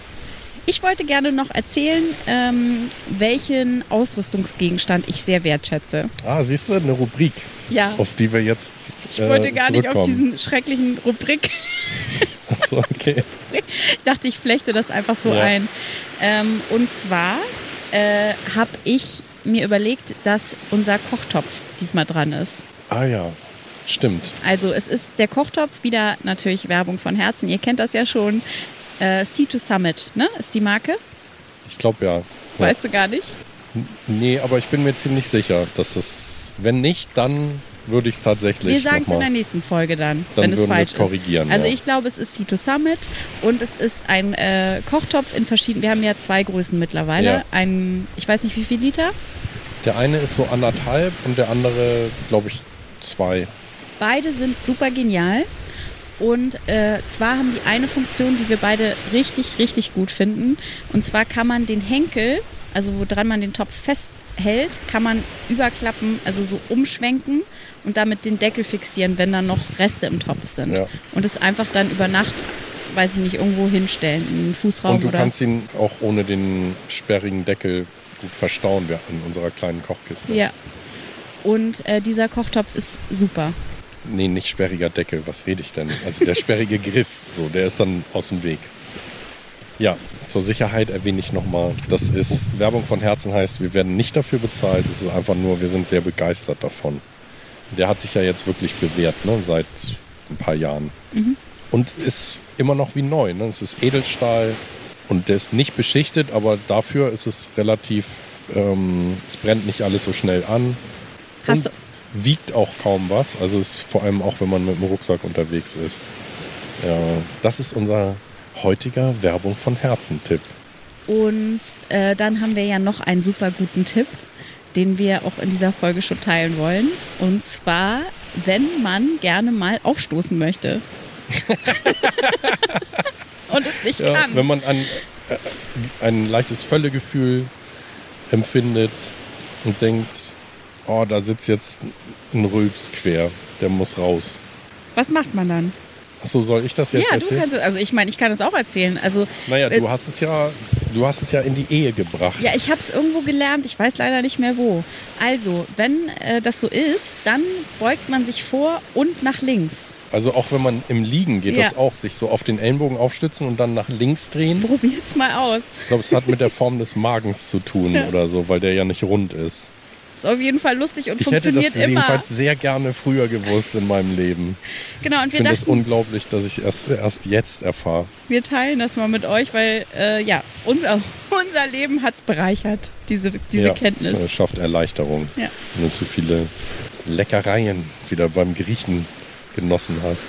A: Ich wollte gerne noch erzählen, ähm, welchen Ausrüstungsgegenstand ich sehr wertschätze.
B: Ah, siehst du, eine Rubrik,
A: Ja,
B: auf die wir jetzt
A: ich
B: äh,
A: wollte gar nicht auf
B: zurückkommen.
A: diesen schrecklichen Rubrik.
B: Achso, okay.
A: Ich dachte, ich flechte das einfach so
B: Ja.
A: ein. Ähm, und zwar äh, habe ich mir überlegt, dass unser Kochtopf diesmal dran ist.
B: Ah ja, stimmt.
A: Also es ist der Kochtopf, wieder natürlich Werbung von Herzen, ihr kennt das ja schon. Äh, Sea to Summit, ne, ist die Marke?
B: Ich glaube ja. ja.
A: Weißt du gar nicht?
B: Nee, aber ich bin mir ziemlich sicher, dass das, wenn nicht, dann würde ich es tatsächlich
A: Wir sagen es
B: noch
A: in
B: mal-
A: der nächsten Folge dann,
B: Dann
A: wenn es
B: würden wir
A: falsch
B: es korrigieren,
A: ist. Also
B: ja.
A: ich glaube, es ist Sea to Summit und es ist ein äh, Kochtopf in verschiedenen, wir haben ja zwei Größen mittlerweile.
B: Ja.
A: Ein, ich weiß nicht wie viel Liter.
B: Der eine ist so anderthalb und der andere, glaube ich, zwei.
A: Beide sind super genial. Und äh, zwar haben die eine Funktion, die wir beide richtig, richtig gut finden. Und zwar kann man den Henkel, also woran man den Topf festhält, kann man überklappen, also so umschwenken und damit den Deckel fixieren, wenn dann noch Reste im Topf sind.
B: Ja.
A: Und es einfach dann über Nacht, weiß ich nicht, irgendwo hinstellen, in den Fußraum
B: Und du
A: oder...
B: kannst ihn auch ohne den sperrigen Deckel gut verstauen wir in unserer kleinen Kochkiste.
A: Ja. Und äh, dieser Kochtopf ist super.
B: Nee, nicht sperriger Deckel, was rede ich denn? Also der sperrige Griff, so, der ist dann aus dem Weg. Ja, zur Sicherheit erwähne ich nochmal, das ist Werbung von Herzen, heißt, wir werden nicht dafür bezahlt, es ist einfach nur, wir sind sehr begeistert davon. Der hat sich ja jetzt wirklich bewährt, ne, seit ein paar Jahren.
A: Mhm.
B: Und ist immer noch wie neu, ne? Es ist Edelstahl und der ist nicht beschichtet, aber dafür ist es relativ, ähm, es brennt nicht alles so schnell an.
A: Hast du,
B: Und wiegt auch kaum was, also ist vor allem auch, wenn man mit dem Rucksack unterwegs ist. Ja, das ist unser heutiger Werbung von Herzen-Tipp.
A: Und äh, dann haben wir ja noch einen super guten Tipp, den wir auch in dieser Folge schon teilen wollen. Und zwar, wenn man gerne mal aufstoßen möchte. Und es nicht
B: Ja,
A: kann.
B: wenn man ein, äh, ein leichtes Völlegefühl empfindet und denkt, oh, da sitzt jetzt ein Rülps quer, der muss raus.
A: Was macht man dann?
B: Achso, soll ich das jetzt
A: ja, du
B: erzählen?
A: kannst es, also ich meine, ich kann es auch erzählen. Also
B: Naja,
A: äh,
B: du hast es ja, du hast es ja in die Ehe gebracht.
A: ja, ich habe es irgendwo gelernt, ich weiß leider nicht mehr wo. Also, wenn äh, das so ist, dann beugt man sich vor und nach links.
B: Also auch wenn man im Liegen geht,
A: Ja.
B: das auch, sich so auf den Ellenbogen aufstützen und dann nach links drehen.
A: Probier's mal aus.
B: Ich glaube, es hat mit der Form des Magens zu tun
A: Ja.
B: oder so, weil der ja nicht rund ist.
A: Ist auf jeden Fall lustig und
B: Ich hätte
A: funktioniert
B: das
A: immer.
B: jedenfalls sehr gerne früher gewusst in meinem Leben.
A: Genau, und
B: Ich
A: wir
B: finde es
A: dachten,
B: unglaublich, dass ich erst, erst jetzt erfahre.
A: wir teilen das mal mit euch, weil äh, ja, unser, unser Leben hat's bereichert, diese, diese
B: ja,
A: Kenntnis.
B: Es schafft Erleichterung.
A: Ja.
B: Wenn du zu viele Leckereien wieder beim Griechen genossen hast.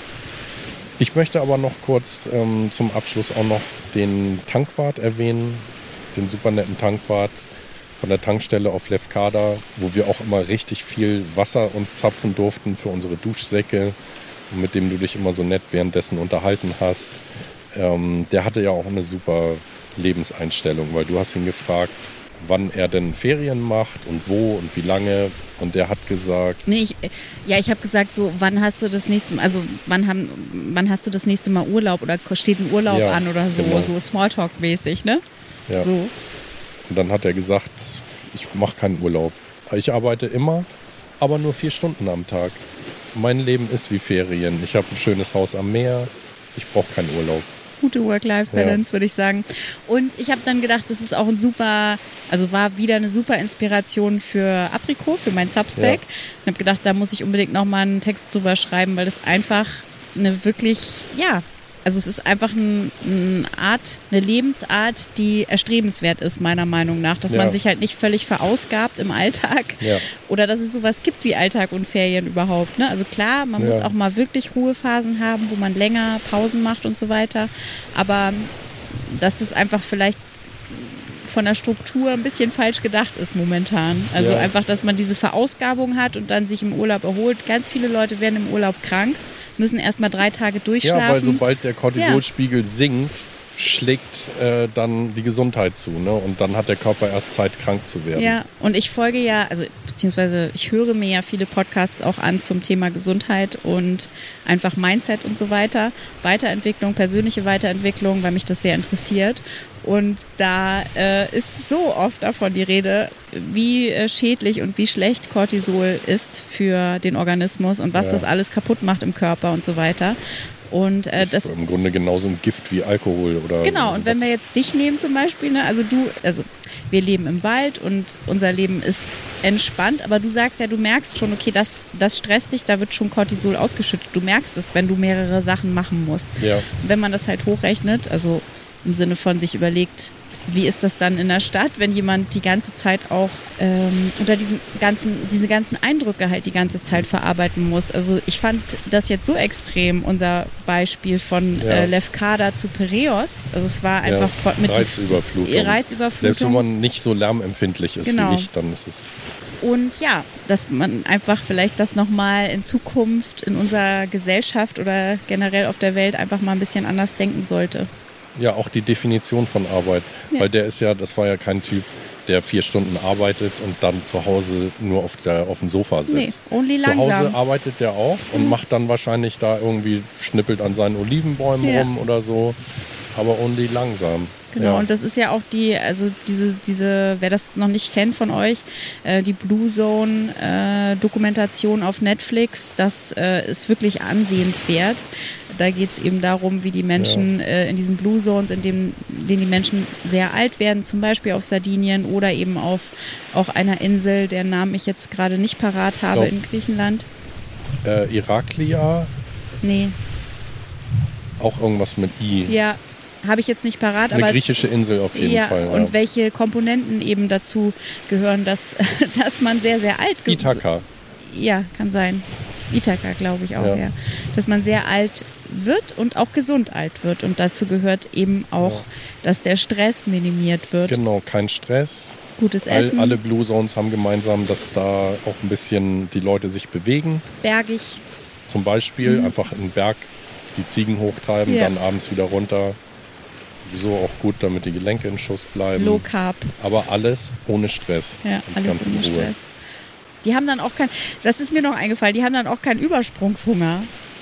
B: Ich möchte aber noch kurz ähm, zum Abschluss auch noch den Tankwart erwähnen, den super netten Tankwart von der Tankstelle auf Lefkada, wo wir auch immer richtig viel Wasser uns zapfen durften für unsere Duschsäcke, mit dem du dich immer so nett währenddessen unterhalten hast. Ähm, der hatte ja auch eine super Lebenseinstellung, weil du hast ihn gefragt, wann er denn Ferien macht und wo und wie lange. Und der hat gesagt,
A: Nee, ich, ja, ich habe gesagt, so, wann hast du das nächste Mal, also wann, haben, wann hast du das nächste Mal Urlaub oder steht ein Urlaub
B: Ja,
A: an oder so,
B: genau.
A: so Smalltalk-mäßig, ne?
B: ja.
A: So.
B: Und dann hat er gesagt, ich mache keinen Urlaub. Ich arbeite immer, aber nur vier Stunden am Tag. Mein Leben ist wie Ferien. Ich habe ein schönes Haus am Meer. Ich brauche keinen Urlaub.
A: Gute Work-Life-Balance, würde ich sagen. Und ich habe dann gedacht, das ist auch ein super, also war wieder eine super Inspiration für Apricot, für mein Substack.
B: Ja.
A: Ich habe gedacht, da muss ich unbedingt nochmal einen Text drüber schreiben, weil das einfach eine wirklich, ja, also es ist einfach ein, eine Art, eine Lebensart, die erstrebenswert ist, meiner Meinung nach. Dass
B: Ja.
A: man sich halt nicht völlig verausgabt im Alltag
B: Ja.
A: oder dass es sowas gibt wie Alltag und Ferien überhaupt. Ne? Also klar, man
B: Ja.
A: muss auch mal wirklich Ruhephasen haben, wo man länger Pausen macht und so weiter. Aber dass es einfach vielleicht von der Struktur ein bisschen falsch gedacht ist momentan. Also ja. einfach, dass man diese Verausgabung hat und dann sich im Urlaub erholt. Ganz viele Leute werden im Urlaub krank, müssen erstmal drei Tage durchschlafen.
B: Ja, weil sobald der Cortisolspiegel ja. sinkt, schlägt äh, dann die Gesundheit zu, ne? Und dann hat der Körper erst Zeit, krank zu werden.
A: Ja, und ich folge ja, also beziehungsweise ich höre mir ja viele Podcasts auch an zum Thema Gesundheit und einfach Mindset und so weiter, Weiterentwicklung, persönliche Weiterentwicklung, weil mich das sehr interessiert. Und da äh, ist so oft davon die Rede, wie äh, schädlich und wie schlecht Cortisol ist für den Organismus und was ja. das alles kaputt macht im Körper und so weiter. Und, äh,
B: das ist das, im Grunde genauso ein Gift wie Alkohol. Oder
A: genau, und wenn wir jetzt dich nehmen zum Beispiel, ne, also du, also wir leben im Wald und unser Leben ist entspannt, aber du sagst ja, du merkst schon, okay, das, das stresst dich, da wird schon Cortisol ausgeschüttet. Du merkst es, wenn du mehrere Sachen machen musst.
B: Ja.
A: Wenn man das halt hochrechnet, also im Sinne von sich überlegt, wie ist das dann in der Stadt, wenn jemand die ganze Zeit auch ähm, unter diesen ganzen, diese ganzen Eindrücke halt die ganze Zeit verarbeiten muss. Also ich fand das jetzt so extrem, unser Beispiel von ja. äh, Lefkada zu Piräus. Also es war einfach
B: ja,
A: mit
B: Reizüberflutung.
A: Die, Reizüberflutung.
B: Selbst wenn man nicht so lärmempfindlich ist
A: genau.
B: wie ich, dann ist es...
A: Und ja, dass man einfach vielleicht das nochmal in Zukunft in unserer Gesellschaft oder generell auf der Welt einfach mal ein bisschen anders denken sollte.
B: Ja, auch die Definition von Arbeit, ja. weil der ist ja, das war ja kein Typ, der vier Stunden arbeitet und dann zu Hause nur auf, der, auf dem Sofa sitzt.
A: Nee, only
B: zu
A: langsam.
B: Hause arbeitet der auch und mhm. macht dann wahrscheinlich da irgendwie, schnippelt an seinen Olivenbäumen ja. rum oder so, aber only langsam.
A: Genau,
B: ja.
A: und das ist ja auch die, also diese, diese, wer das noch nicht kennt von euch, äh, die Blue Zone äh, Dokumentation auf Netflix, das äh, ist wirklich ansehenswert. Da geht es eben darum, wie die Menschen ja. äh, in diesen Blue Zones, in denen, in denen die Menschen sehr alt werden, zum Beispiel auf Sardinien oder eben auf auch einer Insel, deren Namen ich jetzt gerade nicht parat habe glaub, in Griechenland.
B: Äh, Iraklia?
A: Nee.
B: Auch irgendwas mit I.
A: Ja. Habe ich jetzt nicht parat,
B: Eine
A: aber...
B: Eine griechische Insel auf jeden
A: ja,
B: Fall. Ja.
A: Und welche Komponenten eben dazu gehören, dass, dass man sehr, sehr alt...
B: Ge- Ithaka.
A: Ja, kann sein. Ithaka, glaube ich auch, ja. ja. Dass man sehr alt wird und auch gesund alt wird. Und dazu gehört eben auch, ja. dass der Stress minimiert wird.
B: Genau, kein Stress.
A: Gutes
B: All,
A: Essen.
B: Alle Blue Zones haben gemeinsam, dass da auch ein bisschen die Leute sich bewegen.
A: Bergig.
B: Zum Beispiel
A: mhm. einfach
B: einen Berg, die Ziegen hochtreiben, ja. dann abends wieder runter. Sowieso auch gut, damit die Gelenke in Schuss bleiben.
A: Low Carb.
B: Aber alles ohne Stress.
A: Ja,
B: und
A: alles
B: ganz
A: ohne
B: in Ruhe.
A: Stress. Die haben dann auch kein, das ist mir noch eingefallen, die haben dann auch keinen Übersprungshunger.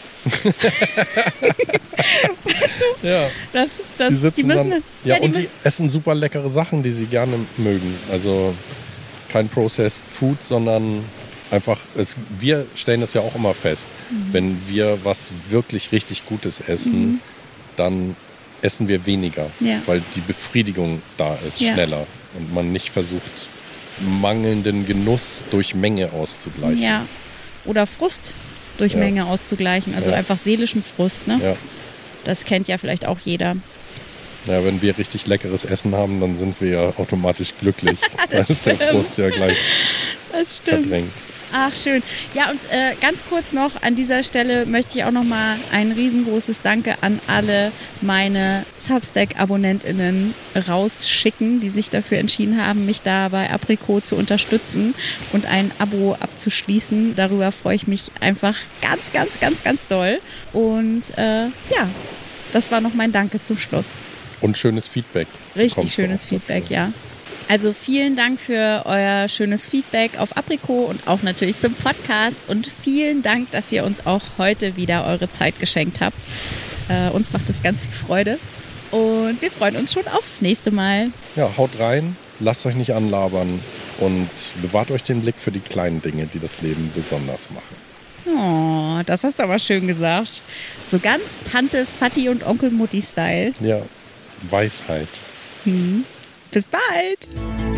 A: weißt du?
B: Ja.
A: Das, das,
B: die sitzen
A: die müssen,
B: dann, ja,
A: ja, die
B: und die
A: müssen,
B: essen super leckere Sachen, die sie gerne mögen. Also kein Processed Food, sondern einfach, es, wir stellen das ja auch immer fest, mhm. wenn wir was wirklich richtig Gutes essen, mhm. dann essen wir weniger,
A: ja.
B: weil die Befriedigung da ist, ja. schneller und man nicht versucht, mangelnden Genuss durch Menge auszugleichen.
A: Ja, oder Frust durch ja. Menge auszugleichen, also ja. einfach seelischen Frust, ne?
B: Ja.
A: Das kennt ja vielleicht auch jeder.
B: Ja, wenn wir richtig leckeres Essen haben, dann sind wir ja automatisch glücklich. Da ist
A: stimmt.
B: der Frust ja gleich
A: das stimmt.
B: verdrängt.
A: Ach, schön. Ja, und äh, ganz kurz noch an dieser Stelle möchte ich auch nochmal ein riesengroßes Danke an alle meine Substack-AbonnentInnen rausschicken, die sich dafür entschieden haben, mich da bei Aprikot zu unterstützen und ein Abo abzuschließen. Darüber freue ich mich einfach ganz, ganz, ganz, ganz doll. Und äh, ja, das war noch mein Danke zum Schluss.
B: Und schönes Feedback.
A: Richtig schönes Feedback, dafür. ja. Also vielen Dank für euer schönes Feedback auf Aprikot und auch natürlich zum Podcast und vielen Dank, dass ihr uns auch heute wieder eure Zeit geschenkt habt. Äh, uns macht es ganz viel Freude und wir freuen uns schon aufs nächste Mal.
B: Ja, haut rein, lasst euch nicht anlabern und bewahrt euch den Blick für die kleinen Dinge, die das Leben besonders machen.
A: Oh, das hast du aber schön gesagt. So ganz Tante Vati und Onkel Mutti-Style.
B: Ja, Weisheit.
A: Hm. Bis bald!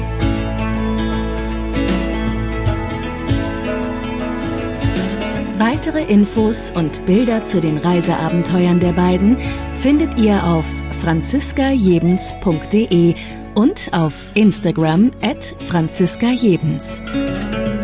C: Weitere Infos und Bilder zu den Reiseabenteuern der beiden findet ihr auf franziska jebens punkt de und auf Instagram at franziska jebens.